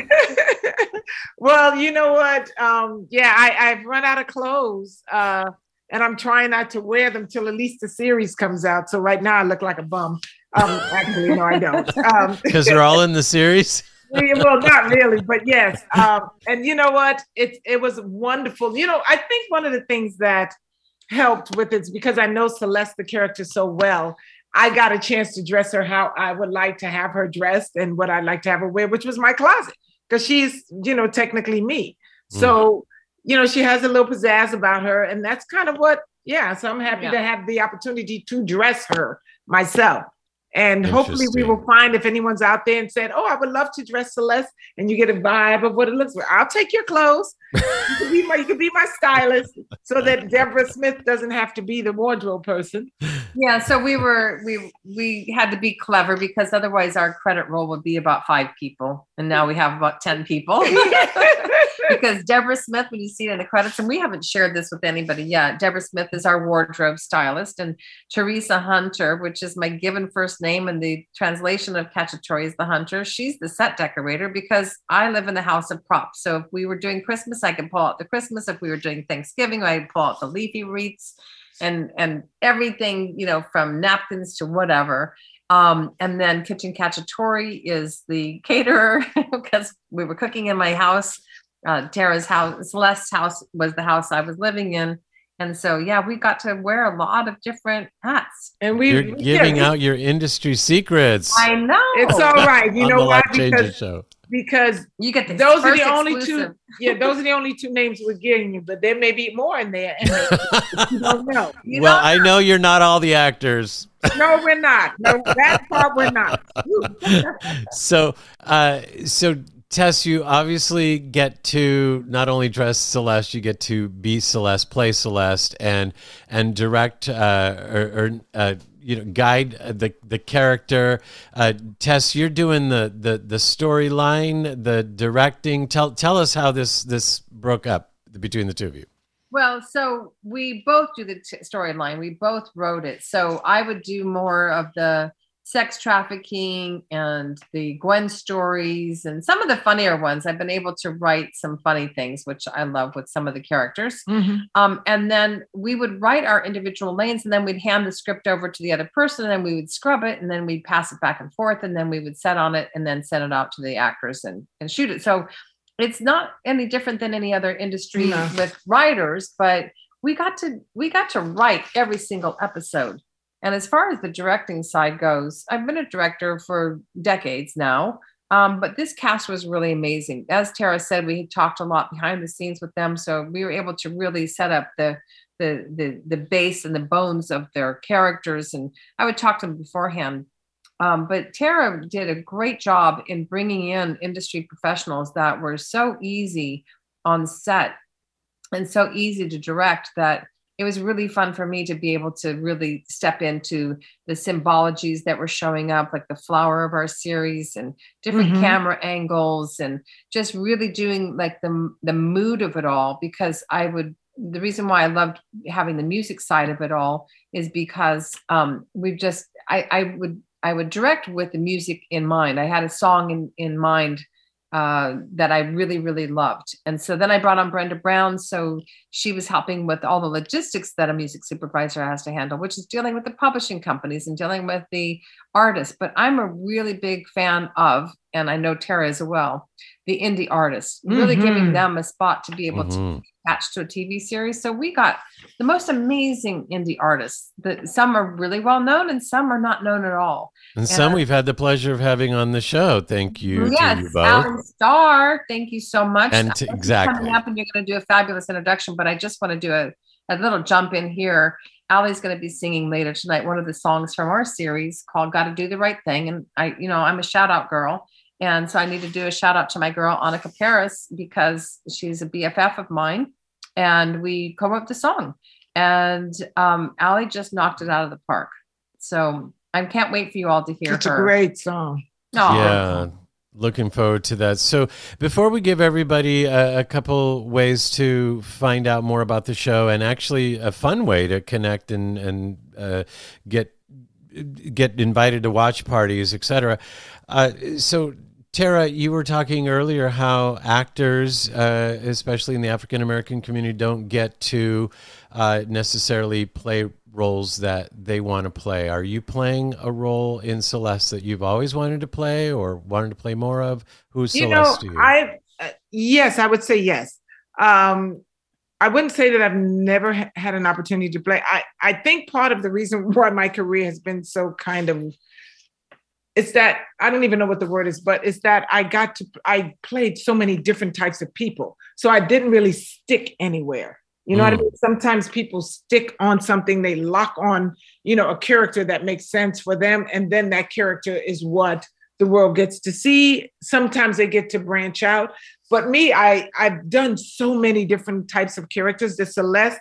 [SPEAKER 6] Well, you know what? Um, yeah, I, I've run out of clothes. Uh, and I'm trying not to wear them till at least the series comes out. So right now I look like a bum. Um, actually, no, I don't. Um,
[SPEAKER 3] Because they're all in the series.
[SPEAKER 6] well, not really, but yes. Um, and you know what? It it was wonderful. You know, I think one of the things that helped with it is because I know Celeste, the character, so well. I got a chance to dress her how I would like to have her dressed and what I'd like to have her wear, which was my closet, because she's, you know, technically me. Mm. So, you know, she has a little pizzazz about her, and that's kind of what, yeah. So I'm happy
[SPEAKER 5] Yeah.
[SPEAKER 6] to have the opportunity to dress her myself. And hopefully we will find, if anyone's out there and said, oh, I would love to dress Celeste, and you get a vibe of what it looks like, I'll take your clothes. You can be my, you can be my stylist, so that Deborah Smith doesn't have to be the wardrobe person.
[SPEAKER 5] Yeah, so we were we we had to be clever, because otherwise our credit roll would be about five people, and now we have about ten people. Because Deborah Smith, when you see it in the credits, and we haven't shared this with anybody yet, Deborah Smith is our wardrobe stylist, and Teresa Hunter, which is my given first name, and the translation of Cacciatore is the hunter. She's the set decorator, because I live in the house of props. So if we were doing Christmas, I could pull out the Christmas. If we were doing Thanksgiving, I'd pull out the leafy wreaths and and everything, you know, from napkins to whatever. Um, and then Kitchen Cacciatore is the caterer, because we were cooking in my house. Uh, Tara's house, Celeste's house, was the house I was living in. And so, yeah, we got to wear a lot of different hats.
[SPEAKER 6] And we,
[SPEAKER 3] You're
[SPEAKER 6] yeah,
[SPEAKER 3] giving
[SPEAKER 6] we-
[SPEAKER 3] out your industry secrets.
[SPEAKER 5] I know.
[SPEAKER 6] It's all right. You
[SPEAKER 3] on
[SPEAKER 6] know
[SPEAKER 3] the
[SPEAKER 6] why?
[SPEAKER 3] Life Changes
[SPEAKER 6] Because,
[SPEAKER 3] show.
[SPEAKER 6] because
[SPEAKER 5] You get this
[SPEAKER 6] those are
[SPEAKER 5] first
[SPEAKER 6] the only
[SPEAKER 5] exclusive.
[SPEAKER 6] two. Yeah, those are the only two names we're getting you, but there may be more in there. And you don't know.
[SPEAKER 5] You
[SPEAKER 3] Well,
[SPEAKER 5] don't
[SPEAKER 3] I know you're not all the actors.
[SPEAKER 6] No, we're not. No, that part we're not.
[SPEAKER 3] So, uh, so Tess, you obviously get to not only dress Celeste, you get to be Celeste, play Celeste, and and direct uh, or, or uh, you know guide the the character. Uh, Tess, you're doing the the the storyline, the directing. Tell tell us how this this broke up between the two of you.
[SPEAKER 5] Well, so we both do the t- storyline. We both wrote it. So I would do more of the sex trafficking and the Gwen stories and some of the funnier ones. I've been able to write some funny things, which I love with some of the characters.
[SPEAKER 6] Mm-hmm.
[SPEAKER 5] Um, and then we would write our individual lanes, and then we'd hand the script over to the other person, and then we would scrub it, and then we'd pass it back and forth, and then we would set on it and then send it out to the actors and, and shoot it. So it's not any different than any other industry
[SPEAKER 6] No.
[SPEAKER 5] with writers, but we got to we got to write every single episode. And as far as the directing side goes, I've been a director for decades now, um, but this cast was really amazing. As Tara said, we talked a lot behind the scenes with them, so we were able to really set up the the the, the base and the bones of their characters. And I would talk to them beforehand. Um, but Tara did a great job in bringing in industry professionals that were so easy on set and so easy to direct that it was really fun for me to be able to really step into the symbologies that were showing up, like the flower of our series and different
[SPEAKER 6] Mhm.
[SPEAKER 5] camera angles, and just really doing like the, the mood of it all. Because I would, the reason why I loved having the music side of it all is because um, we've just, I, I would, I would direct with the music in mind. I had a song in, in mind uh, that I really, really loved. And so then I brought on Brenda Brown. So she was helping with all the logistics that a music supervisor has to handle, which is dealing with the publishing companies and dealing with the artists. But I'm a really big fan of, and I know Tara as well, the indie artists, really
[SPEAKER 6] Mhm.
[SPEAKER 5] giving them a spot to be able
[SPEAKER 3] Mhm.
[SPEAKER 5] to attach to a T V series. So we got the most amazing indie artists. That some are really well known and some are not known at all.
[SPEAKER 3] And some
[SPEAKER 5] Yeah.
[SPEAKER 3] we've had the pleasure of having on the show. Thank you to
[SPEAKER 5] Yes,
[SPEAKER 3] you both.
[SPEAKER 5] Alan Starr, thank you so much.
[SPEAKER 3] And
[SPEAKER 5] I
[SPEAKER 3] to-
[SPEAKER 5] know he's
[SPEAKER 3] exactly.
[SPEAKER 5] coming up and you're going to do a fabulous introduction, but I just want to do a, a little jump in here. Allie's going to be singing later tonight one of the songs from our series called "Got to Do the Right Thing," and I, you know, I'm a shout out girl, and so I need to do a shout out to my girl Annika Paris because she's a B F F of mine, and we co-wrote the song, and um, Allie just knocked it out of the park. So I can't wait for you all to hear
[SPEAKER 6] It's
[SPEAKER 5] her.
[SPEAKER 6] a great song.
[SPEAKER 5] Aw.
[SPEAKER 3] Yeah, looking forward to that. So before we give everybody a, a couple ways to find out more about the show, and actually a fun way to connect and and uh, get get invited to watch parties, et cetera. Uh, so Tara, you were talking earlier how actors, uh, especially in the African American community, don't get to uh, necessarily play roles that they want to play. Are you playing a role in Celeste that you've always wanted to play or wanted to play more of? Who's
[SPEAKER 6] You
[SPEAKER 3] Celeste
[SPEAKER 6] know,
[SPEAKER 3] to you?
[SPEAKER 6] I uh, yes, I would say yes. Um, I wouldn't say that I've never ha- had an opportunity to play. I I think part of the reason why my career has been so kind of it's that I don't even know what the word is, but it's that I got to I played so many different types of people, so I didn't really stick anywhere. You know
[SPEAKER 3] Mm.
[SPEAKER 6] what I mean? Sometimes people stick on something, they lock on, you know, a character that makes sense for them, and then that character is what the world gets to see. Sometimes they get to branch out. But me, I, I've done so many different types of characters. The Celeste,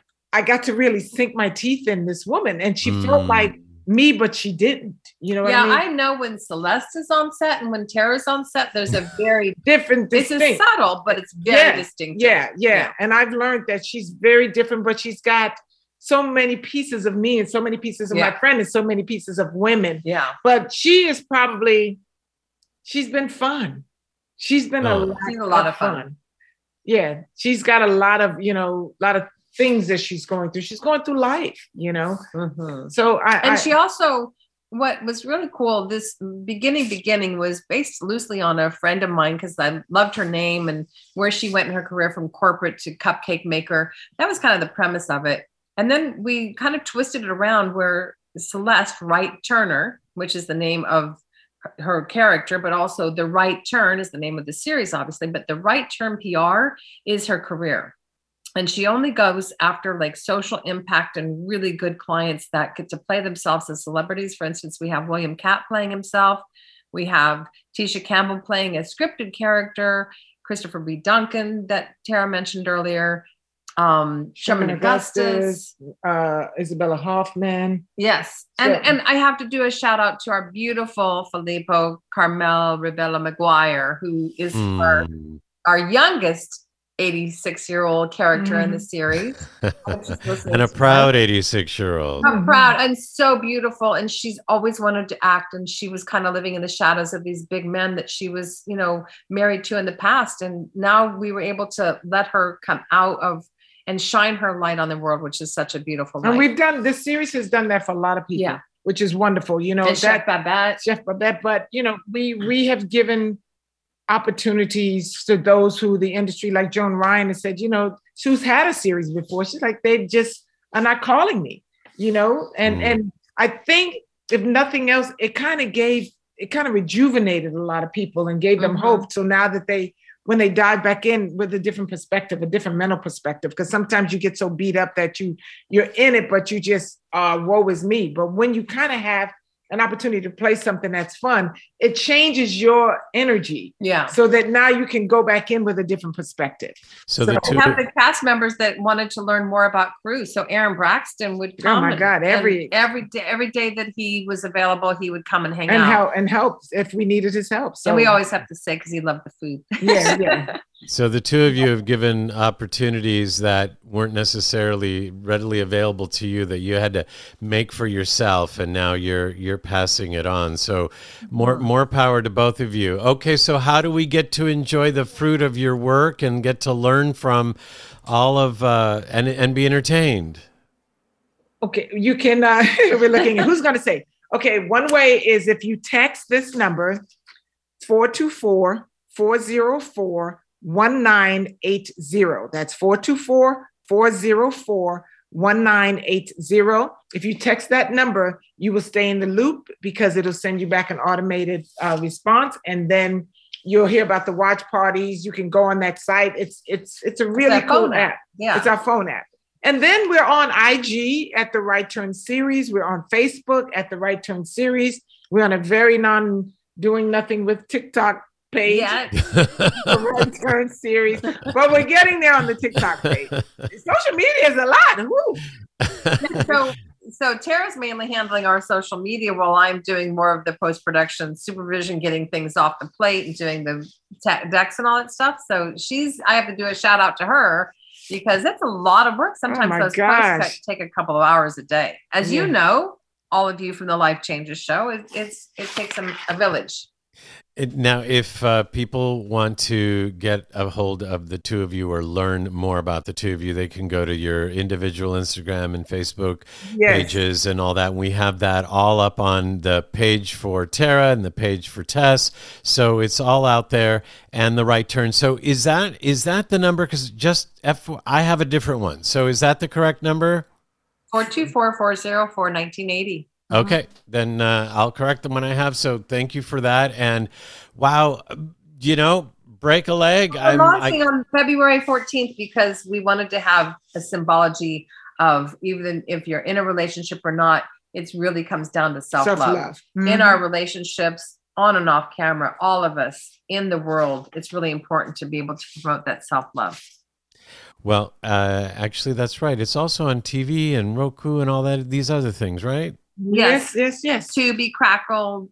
[SPEAKER 6] I got to really sink my teeth in this woman, and she felt
[SPEAKER 3] Mm.
[SPEAKER 6] like me, but she didn't. You know what
[SPEAKER 5] Yeah,
[SPEAKER 6] I mean?
[SPEAKER 5] I know when Celeste is on set and when Tara's on set, there's a very,
[SPEAKER 6] Different,
[SPEAKER 5] this is
[SPEAKER 6] distinct.
[SPEAKER 5] subtle, but it's very
[SPEAKER 6] Yeah,
[SPEAKER 5] distinctive.
[SPEAKER 6] Yeah, yeah,
[SPEAKER 5] Yeah.
[SPEAKER 6] And I've learned that she's very different, but she's got so many pieces of me and so many pieces of my
[SPEAKER 5] Yeah.
[SPEAKER 6] friend and so many pieces of women.
[SPEAKER 5] Yeah.
[SPEAKER 6] But she is probably, she's been fun. She's been a,
[SPEAKER 3] Oh.
[SPEAKER 6] lot,
[SPEAKER 5] She's a lot
[SPEAKER 6] of
[SPEAKER 5] of fun.
[SPEAKER 6] fun. Yeah, she's got a lot of, you know, a lot of things that she's going through. She's going through life, you know.
[SPEAKER 5] Mhm.
[SPEAKER 6] So I,
[SPEAKER 5] And
[SPEAKER 6] I
[SPEAKER 5] she also, what was really cool, this beginning beginning was based loosely on a friend of mine because I loved her name and where she went in her career from corporate to cupcake maker. That was kind of the premise of it. And then we kind of twisted it around where Celeste Wright Turner, which is the name of her- her character, but also The Right Turn is the name of the series, obviously, but The Right Turn P R is her career. And she only goes after like social impact and really good clients that get to play themselves as celebrities. For instance, we have William Catt playing himself. We have Tisha Campbell playing a scripted character, Christopher B. Duncan that Tara mentioned earlier, um, Sherman Augustus.
[SPEAKER 6] uh, Isabella Hoffman.
[SPEAKER 5] Yes. And,
[SPEAKER 6] So-
[SPEAKER 5] and I have to do a shout out to our beautiful Filippo Carmel Rebella Maguire, who is our,
[SPEAKER 3] Mm.
[SPEAKER 5] our youngest eighty-six year old character in the
[SPEAKER 6] Mhm.
[SPEAKER 5] series. Just listening
[SPEAKER 3] And a
[SPEAKER 5] to
[SPEAKER 3] proud eighty-six year old.
[SPEAKER 5] her.
[SPEAKER 6] Mhm.
[SPEAKER 5] Proud and so beautiful. And she's always wanted to act. And she was kind of living in the shadows of these big men that she was, you know, married to in the past. And now we were able to let her come out of and shine her light on the world, which is such a beautiful light.
[SPEAKER 6] And we've done, this series has done that for a lot of people,
[SPEAKER 5] Yeah.
[SPEAKER 6] which is wonderful. You know,
[SPEAKER 5] and
[SPEAKER 6] that
[SPEAKER 5] Chef Babette.
[SPEAKER 6] Chef Babette, but you know, we we have given opportunities to those who the industry, like Joan Ryan, has said, you know, who's had a series before. She's like, they just are not calling me, you know, and
[SPEAKER 3] Mm.
[SPEAKER 6] and I think if nothing else, it kind of gave, it kind of rejuvenated a lot of people and gave them
[SPEAKER 5] Mhm.
[SPEAKER 6] hope. So now that they, when they dive back in with a different perspective, a different mental perspective, because sometimes you get so beat up that you you're in it, but you just uh, woe is me. But when you kind of have an opportunity to play something that's fun, it changes your energy
[SPEAKER 5] Yeah.
[SPEAKER 6] so that now you can go back in with a different perspective.
[SPEAKER 3] So the
[SPEAKER 5] We
[SPEAKER 3] two.
[SPEAKER 5] have the cast members that wanted to learn more about Cruz. So Aaron Braxton would
[SPEAKER 6] Oh
[SPEAKER 5] come.
[SPEAKER 6] my
[SPEAKER 5] and-
[SPEAKER 6] God,
[SPEAKER 5] and
[SPEAKER 6] every-
[SPEAKER 5] every day, every day that he was available, he would come and hang
[SPEAKER 6] And
[SPEAKER 5] out.
[SPEAKER 6] help and help if we needed his help. So
[SPEAKER 5] and we always have to say because he loved the food.
[SPEAKER 6] yeah, yeah.
[SPEAKER 3] So the two of you have given opportunities that weren't necessarily readily available to you, that you had to make for yourself, and now you're you're passing it on. So more more power to both of you. Okay, so how do we get to enjoy the fruit of your work and get to learn from all of uh, and and be entertained?
[SPEAKER 6] Okay, you can. Uh, we're looking at who's going to say. Okay, one way is if you text this number four two four, four zero four, one nine eight zero. That's four two four, four zero four, one nine eight zero. If you text that number, you will stay in the loop because it'll send you back an automated uh, response, and then you'll hear about the watch parties. You can go on that site. It's it's it's a really
[SPEAKER 5] It's our
[SPEAKER 6] cool
[SPEAKER 5] phone
[SPEAKER 6] app.
[SPEAKER 5] app. Yeah.
[SPEAKER 6] It's our phone app. And then we're on I G at the Right Turn Series. We're on Facebook at the Right Turn Series. We're on a very non doing nothing with TikTok page.
[SPEAKER 5] Yeah.
[SPEAKER 6] The Right Turn Series. But we're getting there on the TikTok page. Social media is a lot. Woo.
[SPEAKER 5] so so Tara's mainly handling our social media while I'm doing more of the post-production supervision, getting things off the plate and doing the te- decks and all that stuff. So she's, I have to do a shout out to her because it's a lot of work. Sometimes
[SPEAKER 6] my
[SPEAKER 5] those
[SPEAKER 6] gosh.
[SPEAKER 5] posts take a couple of hours a day. As
[SPEAKER 6] Yeah.
[SPEAKER 5] you know, all of you from the Life Changes show, it, it's it takes a, a village.
[SPEAKER 3] It, now, if uh, people want to get a hold of the two of you or learn more about the two of you, they can go to your individual Instagram and Facebook
[SPEAKER 6] Yes.
[SPEAKER 3] pages and all that. We have that all up on the page for Tara and the page for Tess. So it's all out there, and the Right Turn. So is that is that the number? Because just F, I have a different one. So is that the correct number?
[SPEAKER 5] four two four, four zero four, one nine eight zero.
[SPEAKER 3] Okay, then uh, I'll correct them when I have. So thank you for that. And wow, you know, break a leg.
[SPEAKER 5] We're
[SPEAKER 3] I'm,
[SPEAKER 5] launching
[SPEAKER 3] I,
[SPEAKER 5] on February fourteenth because we wanted to have a symbology of even if you're in a relationship or not, it really comes down to self-love.
[SPEAKER 6] Self-love.
[SPEAKER 5] In
[SPEAKER 6] Mhm.
[SPEAKER 5] our relationships, on and off camera, all of us in the world, it's really important to be able to promote that self-love.
[SPEAKER 3] well, uh, actually, that's right. It's also on T V and Roku and all that. These other things, right?
[SPEAKER 6] Yes, yes, yes.
[SPEAKER 5] Tubi, Crackle,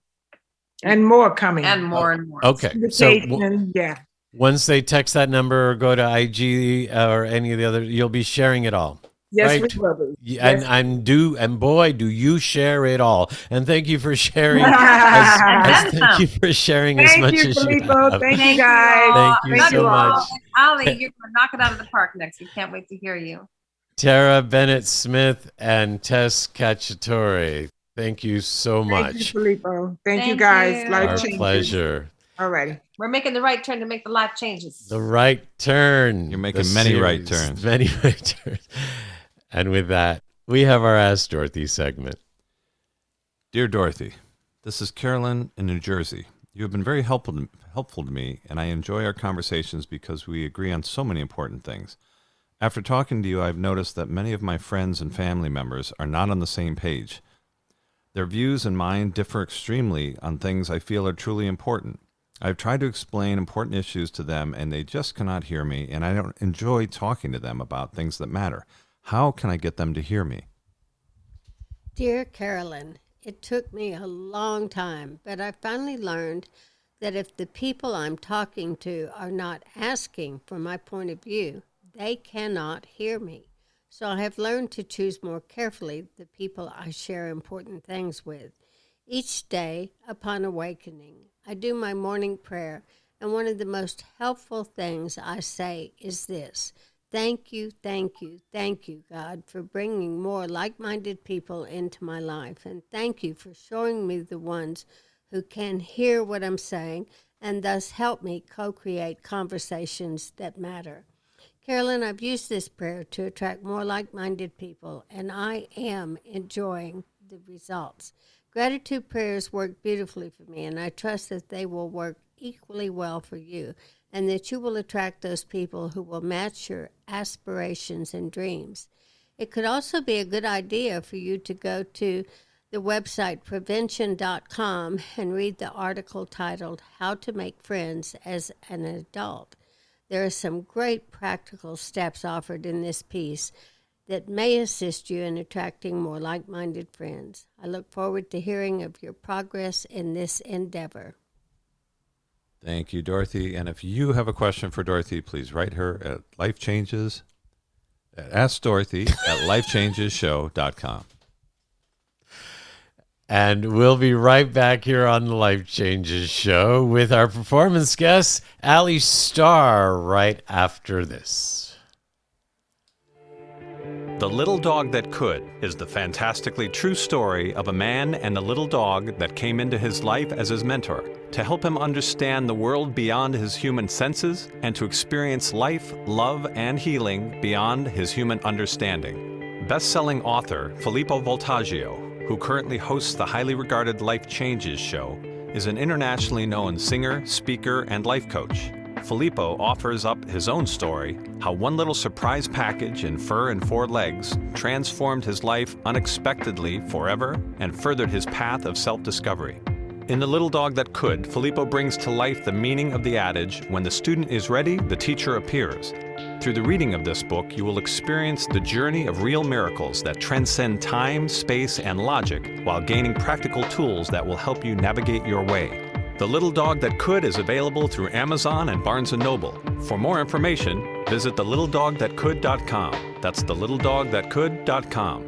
[SPEAKER 6] And more coming.
[SPEAKER 5] and more and more.
[SPEAKER 3] Okay, so w-
[SPEAKER 6] Syndication, yeah.
[SPEAKER 3] once they text that number or go to I G or any of the other, you'll be sharing it all.
[SPEAKER 6] Yes,
[SPEAKER 3] Right.
[SPEAKER 6] we will be.
[SPEAKER 3] Yeah, And
[SPEAKER 6] Yes.
[SPEAKER 3] and do and boy, do you share it all. And thank you for sharing. as,
[SPEAKER 5] And
[SPEAKER 3] as-
[SPEAKER 5] then
[SPEAKER 3] thank
[SPEAKER 5] some.
[SPEAKER 3] you for sharing as
[SPEAKER 6] Thank
[SPEAKER 3] much
[SPEAKER 6] you,
[SPEAKER 3] as you
[SPEAKER 6] Filippo.
[SPEAKER 3] have.
[SPEAKER 6] Thank you, guys.
[SPEAKER 3] Thank you
[SPEAKER 5] Love
[SPEAKER 3] so
[SPEAKER 5] all.
[SPEAKER 3] much.
[SPEAKER 5] And Allie, you're going to knock it out of the park next. We can't wait to hear you.
[SPEAKER 3] Tara Bennett Smith and Tess Cacciatore. Thank you so
[SPEAKER 6] Thank you,
[SPEAKER 3] much.
[SPEAKER 6] Filippo. Thank, you,
[SPEAKER 5] Thank
[SPEAKER 6] guys.
[SPEAKER 5] you.
[SPEAKER 6] Life
[SPEAKER 3] Our
[SPEAKER 6] changes.
[SPEAKER 3] pleasure.
[SPEAKER 6] All righty.
[SPEAKER 5] We're making the right turn to make the life changes.
[SPEAKER 3] The Right Turn.
[SPEAKER 4] You're making
[SPEAKER 3] the
[SPEAKER 4] many right
[SPEAKER 3] series.
[SPEAKER 4] turns.
[SPEAKER 3] Many right turns. And with that, we have our Ask Dorothy segment.
[SPEAKER 4] Dear Dorothy, this is Carolyn in New Jersey. You have been very helpful helpful to me, and I enjoy our conversations because we agree on so many important things. After talking to you, I've noticed that many of my friends and family members are not on the same page. Their views and mine differ extremely on things I feel are truly important. I've tried to explain important issues to them, and they just cannot hear me, and I don't enjoy talking to them about things that matter. How can I get them to hear me?
[SPEAKER 7] Dear Carolyn, it took me a long time, but I finally learned that if the people I'm talking to are not asking for my point of view, they cannot hear me. So I have learned to choose more carefully the people I share important things with. Each day, upon awakening, I do my morning prayer, and one of the most helpful things I say is this: thank you, thank you, thank you, God, for bringing more like-minded people into my life, and thank you for showing me the ones who can hear what I'm saying and thus help me co-create conversations that matter. Carolyn, I've used this prayer to attract more like-minded people, and I am enjoying the results. Gratitude prayers work beautifully for me, and I trust that they will work equally well for you, and that you will attract those people who will match your aspirations and dreams. It could also be a good idea for you to go to the website prevention dot com and read the article titled How to Make Friends as an Adult. There are some great practical steps offered in this piece that may assist you in attracting more like-minded friends. I look forward to hearing of your progress in this endeavor.
[SPEAKER 4] Thank you, Dorothy. And if you have a question for Dorothy, please write her at Life Changes, at Ask Dorothy at life changes show dot com.
[SPEAKER 3] And we'll be right back here on the Life Changes Show with our performance guest, Ali Starr, right after this.
[SPEAKER 1] The Little Dog That Could is the fantastically true story of a man and a little dog that came into his life as his mentor to help him understand the world beyond his human senses and to experience life, love, and healing beyond his human understanding. Best-selling author Filippo Voltaggio, who currently hosts the highly regarded Life Changes show, is an internationally known singer, speaker, and life coach. Filippo offers up his own story, how one little surprise package in fur and four legs transformed his life unexpectedly forever and furthered his path of self-discovery. In The Little Dog That Could, Filippo brings to life the meaning of the adage, when the student is ready, the teacher appears. Through the reading of this book, you will experience the journey of real miracles that transcend time, space, and logic while gaining practical tools that will help you navigate your way. The Little Dog That Could is available through Amazon and Barnes and Noble. For more information, visit the little dog that could dot com. That's the little dog that could dot com.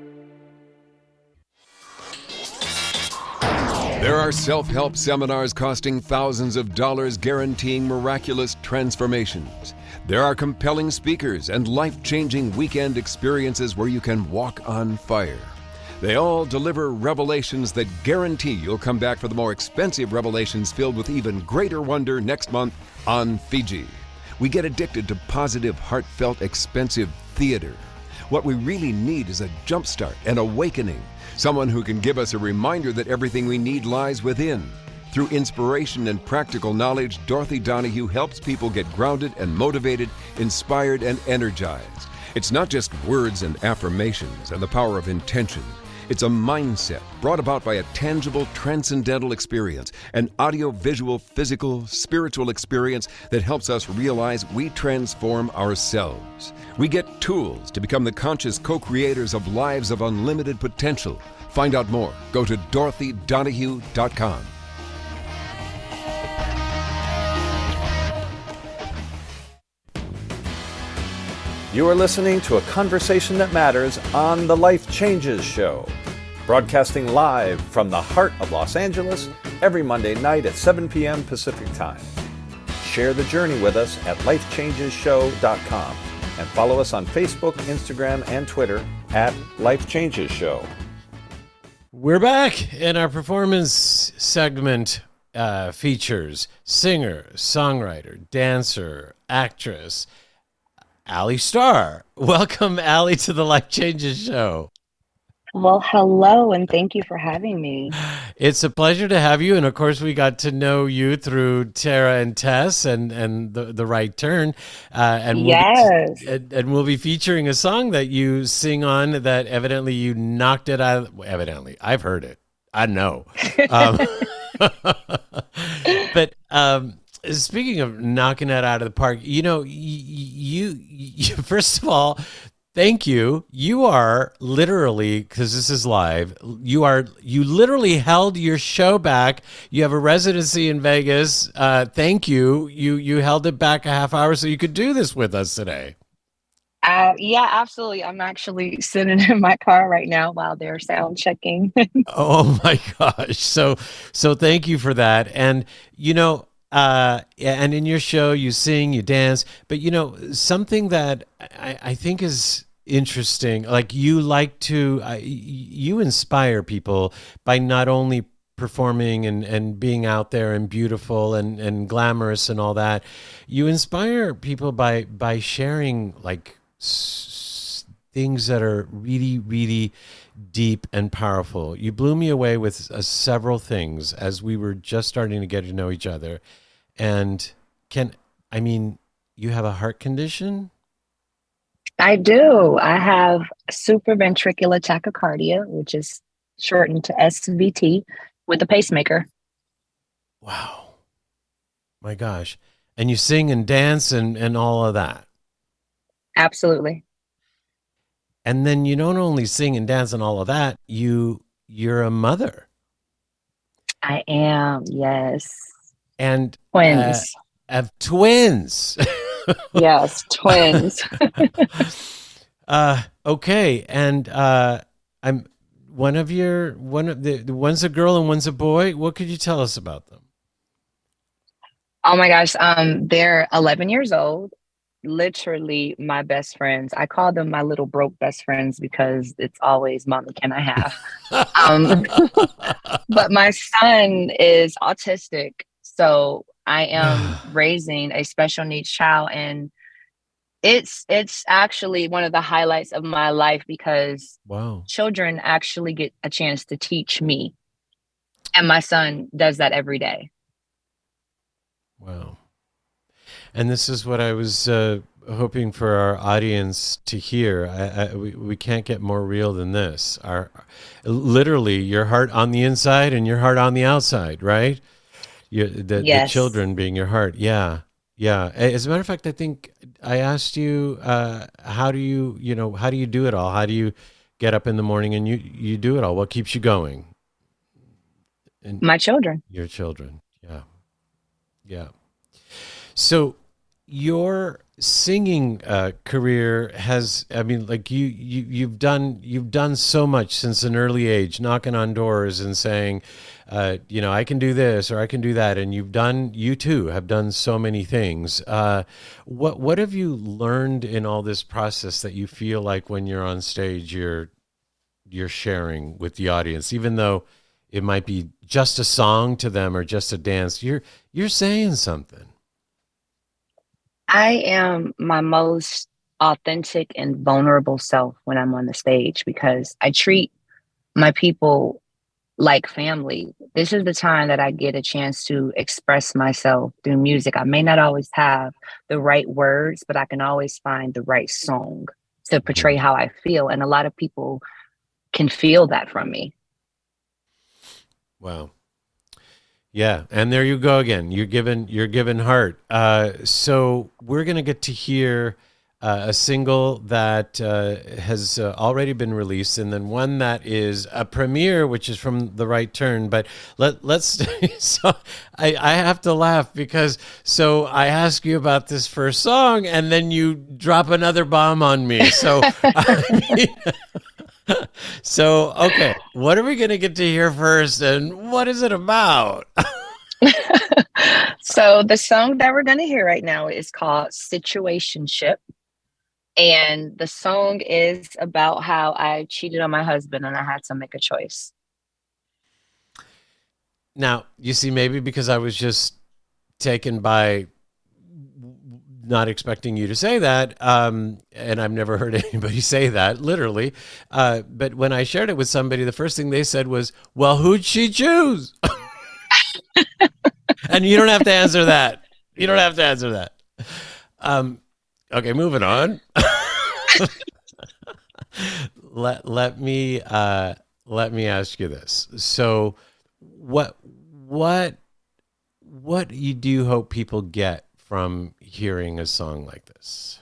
[SPEAKER 8] There are self-help seminars costing thousands of dollars guaranteeing miraculous transformations. There are compelling speakers and life-changing weekend experiences where you can walk on fire. They all deliver revelations that guarantee you'll come back for the more expensive revelations filled with even greater wonder next month on Fiji. We get addicted to positive, heartfelt, expensive theater. What we really need is a jumpstart, an awakening, someone who can give us a reminder that everything we need lies within. Through inspiration and practical knowledge, Dorothy Donahue helps people get grounded and motivated, inspired and energized. It's not just words and affirmations and the power of intention. It's a mindset brought about by a tangible, transcendental experience, an audio-visual, physical, spiritual experience that helps us realize we transform ourselves. We get tools to become the conscious co-creators of lives of unlimited potential. Find out more. Go to dorothy donahue dot com.
[SPEAKER 1] You are listening to a conversation that matters on the Life Changes Show, broadcasting live from the heart of Los Angeles every Monday night at seven p.m. Pacific Time. Share the journey with us at life changes show dot com and follow us on Facebook, Instagram, and Twitter at Life Changes Show.
[SPEAKER 3] We're back, and our performance segment uh, features singer, songwriter, dancer, actress, Ali Starr. Welcome, Ali, to the Life Changes Show.
[SPEAKER 9] Well, hello, and thank you for having me.
[SPEAKER 3] It's a pleasure to have you. And of course, we got to know you through Tara and Tess and, and the, the Right Turn. Uh, and we'll
[SPEAKER 9] yes.
[SPEAKER 3] Be, and, and we'll be featuring a song that you sing on that evidently you knocked it out of, evidently, I've heard it. I know. Um, but um, speaking of knocking it out of the park, you know, you, you first of all, thank you. You are literally, because this is live, you are you literally held your show back. You have a residency in Vegas. Uh, thank you. You you held it back a half hour so you could do this with us today.
[SPEAKER 9] Uh, yeah, absolutely. I'm actually sitting in my car right now while they're sound checking.
[SPEAKER 3] Oh my gosh. So so thank you for that. And you know, Uh, and in your show, you sing, you dance, but you know, something that I, I think is interesting, like you like to, uh, you inspire people by not only performing and, and being out there and beautiful and, and glamorous and all that, you inspire people by, by sharing like s- things that are really, really deep and powerful. You blew me away with uh, several things as we were just starting to get to know each other. And can, I mean, you have a heart condition?
[SPEAKER 9] I do. I have supraventricular tachycardia, which is shortened to S V T, with a pacemaker.
[SPEAKER 3] Wow. My gosh. And you sing and dance and, and all of that.
[SPEAKER 9] Absolutely.
[SPEAKER 3] And then you don't only sing and dance and all of that, you, you're a mother.
[SPEAKER 9] I am, yes.
[SPEAKER 3] and
[SPEAKER 9] Twins.
[SPEAKER 3] Uh, of twins.
[SPEAKER 9] Yes, twins.
[SPEAKER 3] uh, okay, and uh, I'm one of your one of the one's a girl and one's a boy. What could you tell us about them?
[SPEAKER 9] Oh my gosh, um, they're eleven years old. Literally my best friends. I call them my little broke best friends because it's always, "Mommy, can I have?" um, but my son is autistic, so I am raising a special needs child, and it's it's actually one of the highlights of my life because
[SPEAKER 3] wow,
[SPEAKER 9] children actually get a chance to teach me, and my son does that every day.
[SPEAKER 3] Wow. And this is what I was uh, hoping for our audience to hear. I, I, we, we can't get more real than this. Our, literally, your heart on the inside and your heart on the outside, right? You, the,
[SPEAKER 9] Yes.
[SPEAKER 3] the children being your heart. Yeah, yeah. As a matter of fact, I think I asked you, uh, how do you, you know, how do you do it all? How do you get up in the morning and you, you do it all? What keeps you going? And
[SPEAKER 9] My children.
[SPEAKER 3] your children. Yeah. Yeah. So your singing uh, career has, I mean, like you, you, you've done, you've done so much since an early age, knocking on doors and saying, uh, you know, I can do this or I can do that. And you've done, you too have done so many things. Uh, what, what have you learned in all this process that you feel like when you're on stage, you're, you're sharing with the audience, even though it might be just a song to them or just a dance, you're, you're saying something.
[SPEAKER 9] I am my most authentic and vulnerable self when I'm on the stage because I treat my people like family. This is the time that I get a chance to express myself through music. I may not always have the right words, but I can always find the right song to portray how I feel. And a lot of people can feel that from me.
[SPEAKER 3] Wow. Yeah, and there you go again. You're given, you're given heart. Uh, so we're gonna get to hear uh, a single that uh, has uh, already been released, and then one that is a premiere, which is from The Right Turn. But let let's. So I I have to laugh because so I ask you about this first song, and then you drop another bomb on me. So. I mean, So, okay, what are we going to get to hear first, and what is it about?
[SPEAKER 9] So the song that we're going to hear right now is called Situationship. And the song is about how I cheated on my husband and I had to make a choice.
[SPEAKER 3] Now, you see, maybe because I was just taken by not expecting you to say that, um, and I've never heard anybody say that, literally. Uh, but when I shared it with somebody, the first thing they said was, well, who'd she choose? And you don't have to answer that. You don't have to answer that. Um, okay, moving on. let let me uh, let me ask you this. So, what what what you do you hope people get from hearing a song like this?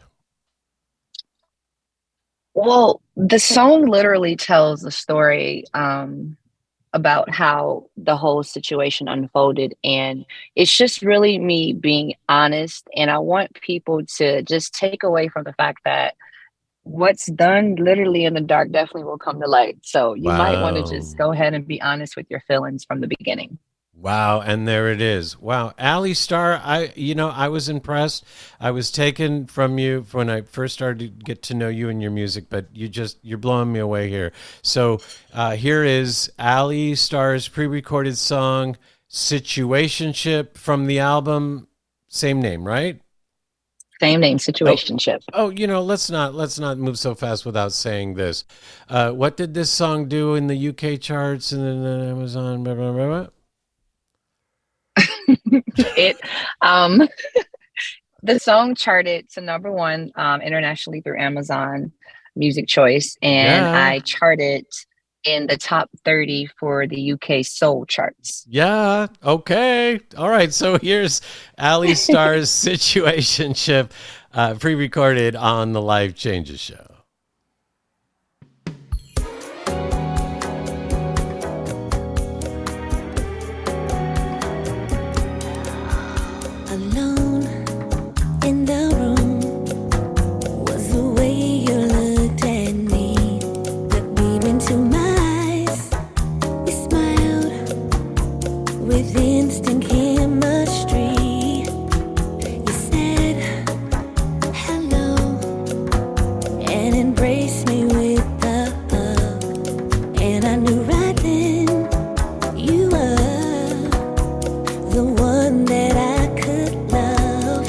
[SPEAKER 9] Well, the song literally tells the story um, about how the whole situation unfolded. And it's just really me being honest. And I want people to just take away from the fact that what's done literally in the dark definitely will come to light. So you
[SPEAKER 3] Wow.
[SPEAKER 9] might want to just go ahead and be honest with your feelings from the beginning.
[SPEAKER 3] Wow, and there it is. Wow, Ali Starr, I you know, I was impressed. I was taken from you when I first started to get to know you and your music, but you just you're blowing me away here. So, uh, here is Ali Starr's pre-recorded song Situationship from the album same name, right?
[SPEAKER 9] Same name, Situationship.
[SPEAKER 3] Oh, you know, let's not let's not move so fast without saying this. Uh, what did this song do in the U K charts and then uh, Amazon blah, blah, blah, blah?
[SPEAKER 9] it um the song charted to number one um internationally through Amazon Music Choice, and
[SPEAKER 3] Yeah.
[SPEAKER 9] I charted in the top thirty for the U K soul charts.
[SPEAKER 3] Yeah. Okay. All right. So here's Ali Starr's Situationship, uh, pre-recorded on the Life Changes Show.
[SPEAKER 10] with instant chemistry. You said hello and embraced me with a hug, and I knew right then you were the one that I could love.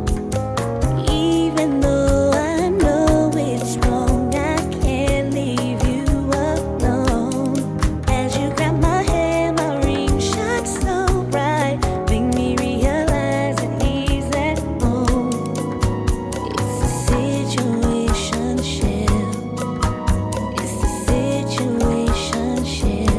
[SPEAKER 10] Even though I know it's wrong, I can't leave you alone. As you grab my hand, my ring shines so bright, make me realize that he's at home. It's a situationship. It's a situationship.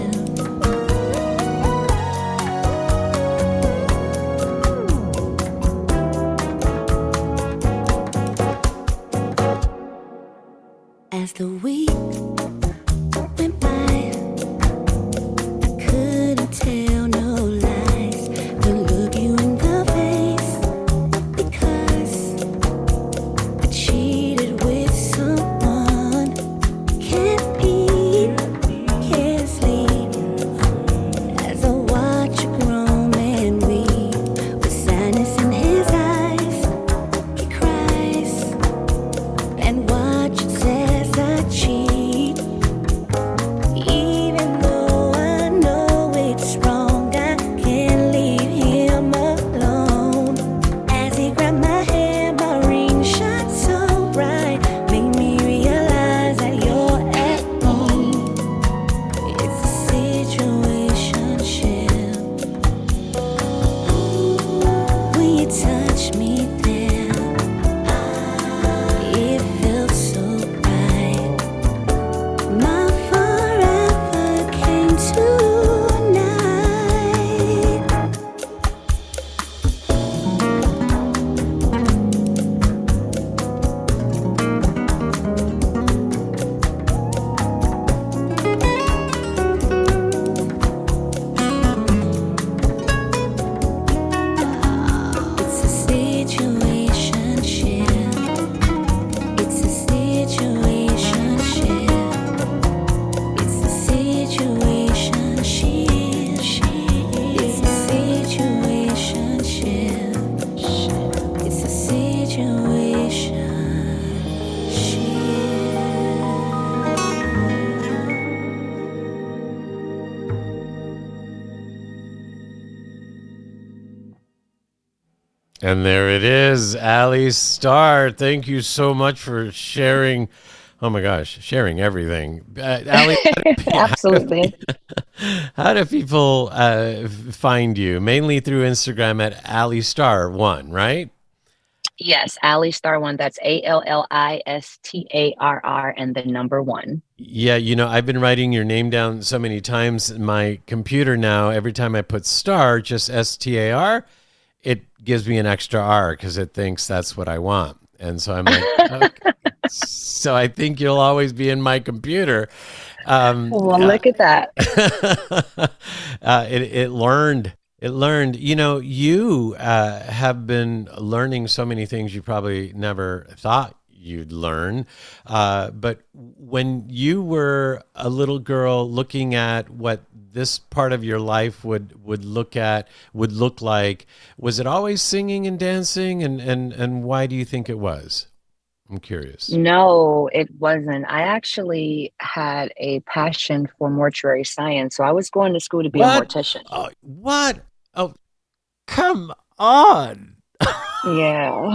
[SPEAKER 10] As the week went by, I couldn't tell no lies, couldn't look you in the face, because I cheated with someone. Can't eat, can't sleep, as I watch you grow and weep, with sadness in his eyes, he cries, and watches as I cheat. Even though I know it's wrong, I can't leave him alone. As he grabbed my hand, my ring shines so bright, make me realize that you're at home. It's a situationship. When you touch me there, it felt so right. My forever came tonight. It's a situationship. It's a situationship. It's a situationship. It's a situationship. It's a situationship.
[SPEAKER 3] And there it is, Ali Starr. Thank you so much for sharing. Oh my gosh, sharing everything. Uh, Ali, how do,
[SPEAKER 9] Absolutely.
[SPEAKER 3] how do people uh, find you? Mainly through Instagram at Ali Starr one, right?
[SPEAKER 9] Yes, Ali Star One. That's A L L I S T A R R and the number one.
[SPEAKER 3] Yeah, you know, I've been writing your name down so many times in my computer now. Every time I put star, just S T A R, it gives me an extra R because it thinks that's what I want. And so I'm like, okay. So I think you'll always be in my computer. Um,
[SPEAKER 9] Well, look at that.
[SPEAKER 3] uh, it, it learned, it learned, you know, you uh, have been learning so many things you probably never thought you'd learn. Uh, but when you were a little girl looking at what this part of your life would, would look at, would look like, was it always singing and dancing? And, and, and why do you think it was? I'm curious.
[SPEAKER 9] No, it wasn't. I actually had a passion for mortuary science. So I was going to school to be
[SPEAKER 3] What?
[SPEAKER 9] a mortician.
[SPEAKER 3] Oh, what? Oh, come on.
[SPEAKER 9] Yeah.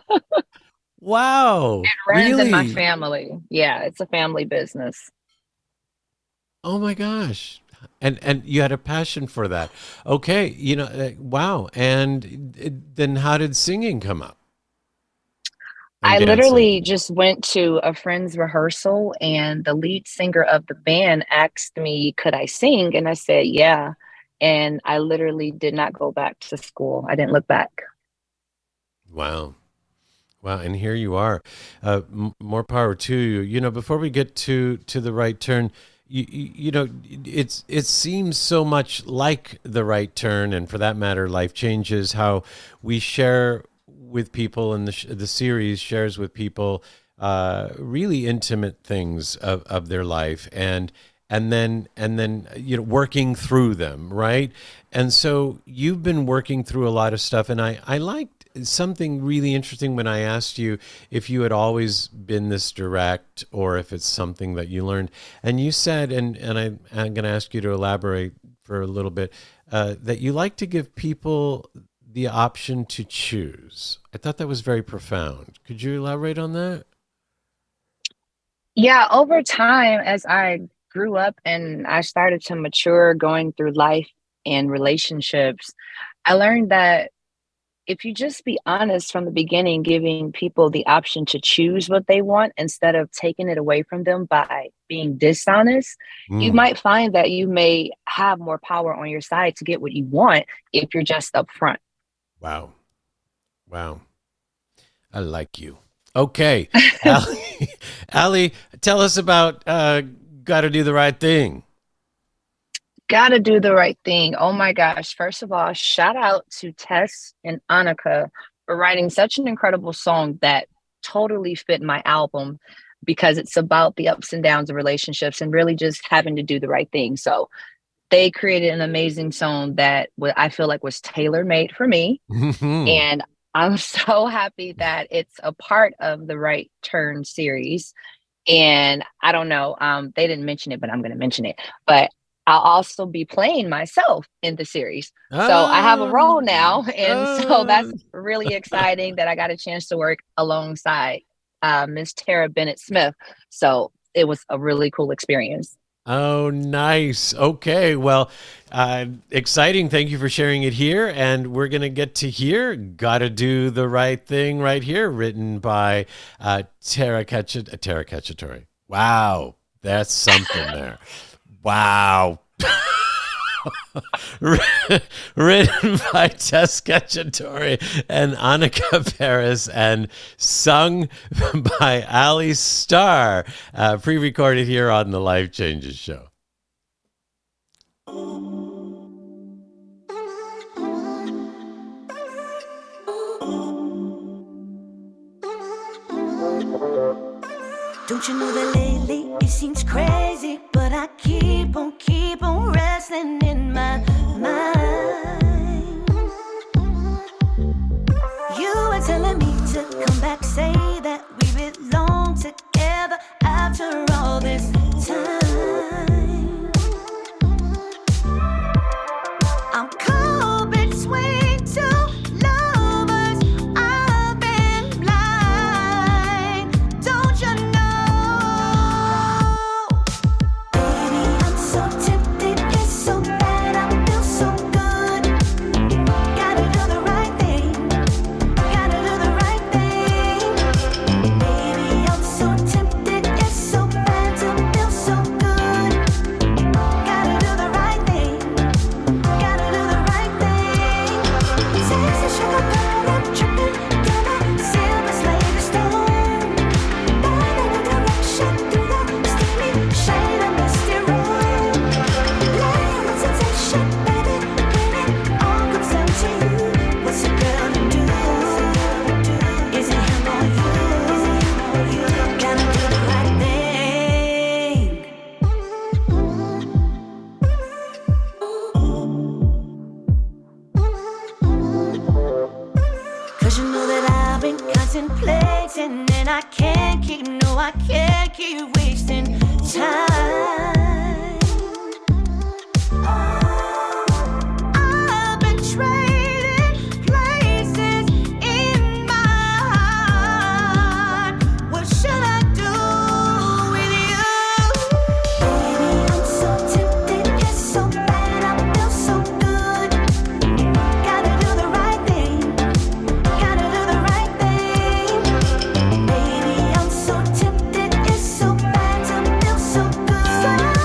[SPEAKER 3] Wow.
[SPEAKER 9] It runs
[SPEAKER 3] Really?
[SPEAKER 9] in my family. Yeah, it's a family business.
[SPEAKER 3] Oh my gosh. And and you had a passion for that. Okay, you know, uh, wow. And uh, then how did singing come up? And
[SPEAKER 9] I
[SPEAKER 3] dancing?
[SPEAKER 9] literally just went to a friend's rehearsal, and the lead singer of the band asked me, could I sing? And I said, yeah. And I literally did not go back to school. I didn't look back.
[SPEAKER 3] Wow. Wow, and here you are. Uh, m- more power to you. You know, before we get to to the right turn, you, you you know, it's it seems so much like the right turn, and for that matter, Life Changes. How we share with people, and the sh- the series shares with people uh, really intimate things of of their life, and and then and then you know working through them, right? And so you've been working through a lot of stuff, and I I liked something really interesting when I asked you if you had always been this direct or if it's something that you learned. And you said, and, and I, I'm going to ask you to elaborate for a little bit, uh, that you like to give people the option to choose. I thought that was very profound. Could you elaborate on that?
[SPEAKER 9] Yeah, over time, as I grew up and I started to mature going through life and relationships, I learned that if you just be honest from the beginning, giving people the option to choose what they want instead of taking it away from them by being dishonest, mm. you might find that you may have more power on your side to get what you want if you're just upfront.
[SPEAKER 3] Wow. Wow. I like you. Okay. Allie, Allie, tell us about uh, Gotta Do the Right Thing.
[SPEAKER 9] Gotta Do the Right Thing. Oh my gosh. First of all, shout out to Tess and Annika for writing such an incredible song that totally fit my album because it's about the ups and downs of relationships and really just having to do the right thing. So they created an amazing song that I feel like was tailor-made for me. And I'm so happy that it's a part of the Right Turn series. And I don't know, um, they didn't mention it, but I'm going to mention it. But I'll also be playing myself in the series. So I have a role now. And so that's really exciting that I got a chance to work alongside uh, Miss Tara Bennett Smith. So it was a really cool experience.
[SPEAKER 3] Oh, nice. Okay. Well, uh, exciting. Thank you for sharing it here. And we're going to get to hear Gotta Do the Right Thing right here, written by uh, Tara Cacciatore. Tara Cacciatore. Wow. That's something there. Wow. Written by Tess Cacciatore and Annika Paris and sung by Ali Starr, uh, pre-recorded here on the Life Changes Show.
[SPEAKER 10] Don't you know that lately it seems crazy, but I keep on, keep on wrestling in my mind. You are telling me to come back, say that we belong together after all this time. I'm caught between two lovers, I've been blind. Don't you know? And I can't keep, no, I can't keep wasting time. I've been trading places in my heart. What should I do with you? Baby, I'm so tempted, it's so bad, I feel so good. Gotta do the right thing, gotta do the right thing. Baby, I'm so tempted, it's so bad to feel so good.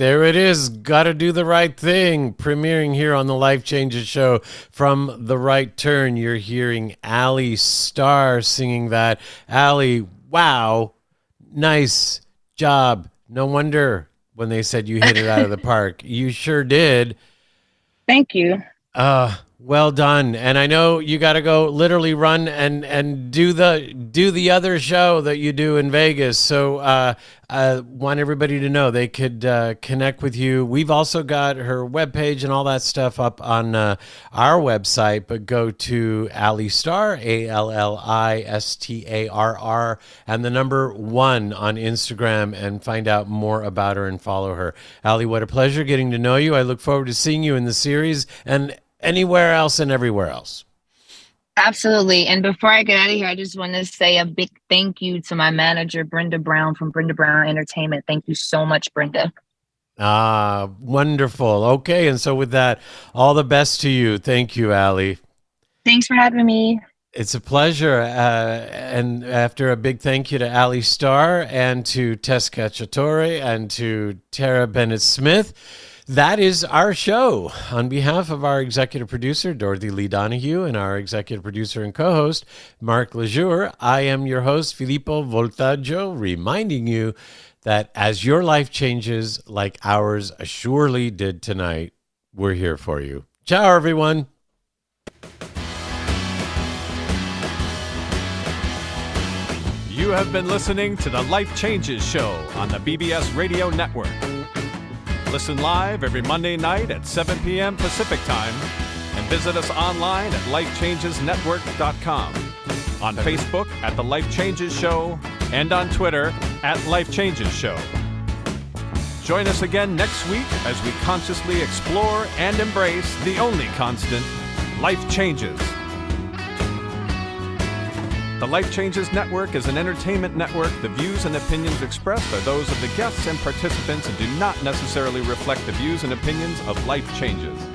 [SPEAKER 3] There it is. Gotta do the right thing. Premiering here on the Life Changes Show from The Right Turn. You're hearing Ali Starr singing that. Ali, wow. Nice job. No wonder when they said you hit it out of the park. You sure did.
[SPEAKER 9] Thank you.
[SPEAKER 3] Uh, well done. And I know you got to go literally run and, and do the do the other show that you do in Vegas. So uh, I want everybody to know they could uh, connect with you. We've also got her webpage and all that stuff up on uh, our website, but go to Ali Starr, A L L I S T A R R, and the number one on Instagram and find out more about her and follow her. Ali, what a pleasure getting to know you. I look forward to seeing you in the series and anywhere else and everywhere else.
[SPEAKER 9] Absolutely. And before I get out of here, I just want to say a big thank you to my manager, Brenda Brown from Brenda Brown Entertainment. Thank you so much, Brenda.
[SPEAKER 3] Ah, wonderful. Okay. And so with that, all the best to you. Thank you, Ali.
[SPEAKER 9] Thanks for having me.
[SPEAKER 3] It's a pleasure. Uh, and after a big thank you to Ali Starr and to Tess Cacciatore and to Tara Bennett-Smith, that is our show. On behalf of our executive producer, Dorothy Lee Donahue, and our executive producer and co-host, Mark Lejour, I am your host, Filippo Voltaggio, reminding you that as your life changes like ours surely did tonight, we're here for you. Ciao, everyone.
[SPEAKER 1] You have been listening to the Life Changes Show on the B B S Radio Network. Listen live every Monday night at seven p.m. Pacific Time and visit us online at life changes network dot com, on Facebook at The Life Changes Show, and on Twitter at Life Changes Show. Join us again next week as we consciously explore and embrace the only constant, life changes. The Life Changes Network is an entertainment network. The views and opinions expressed are those of the guests and participants and do not necessarily reflect the views and opinions of Life Changes.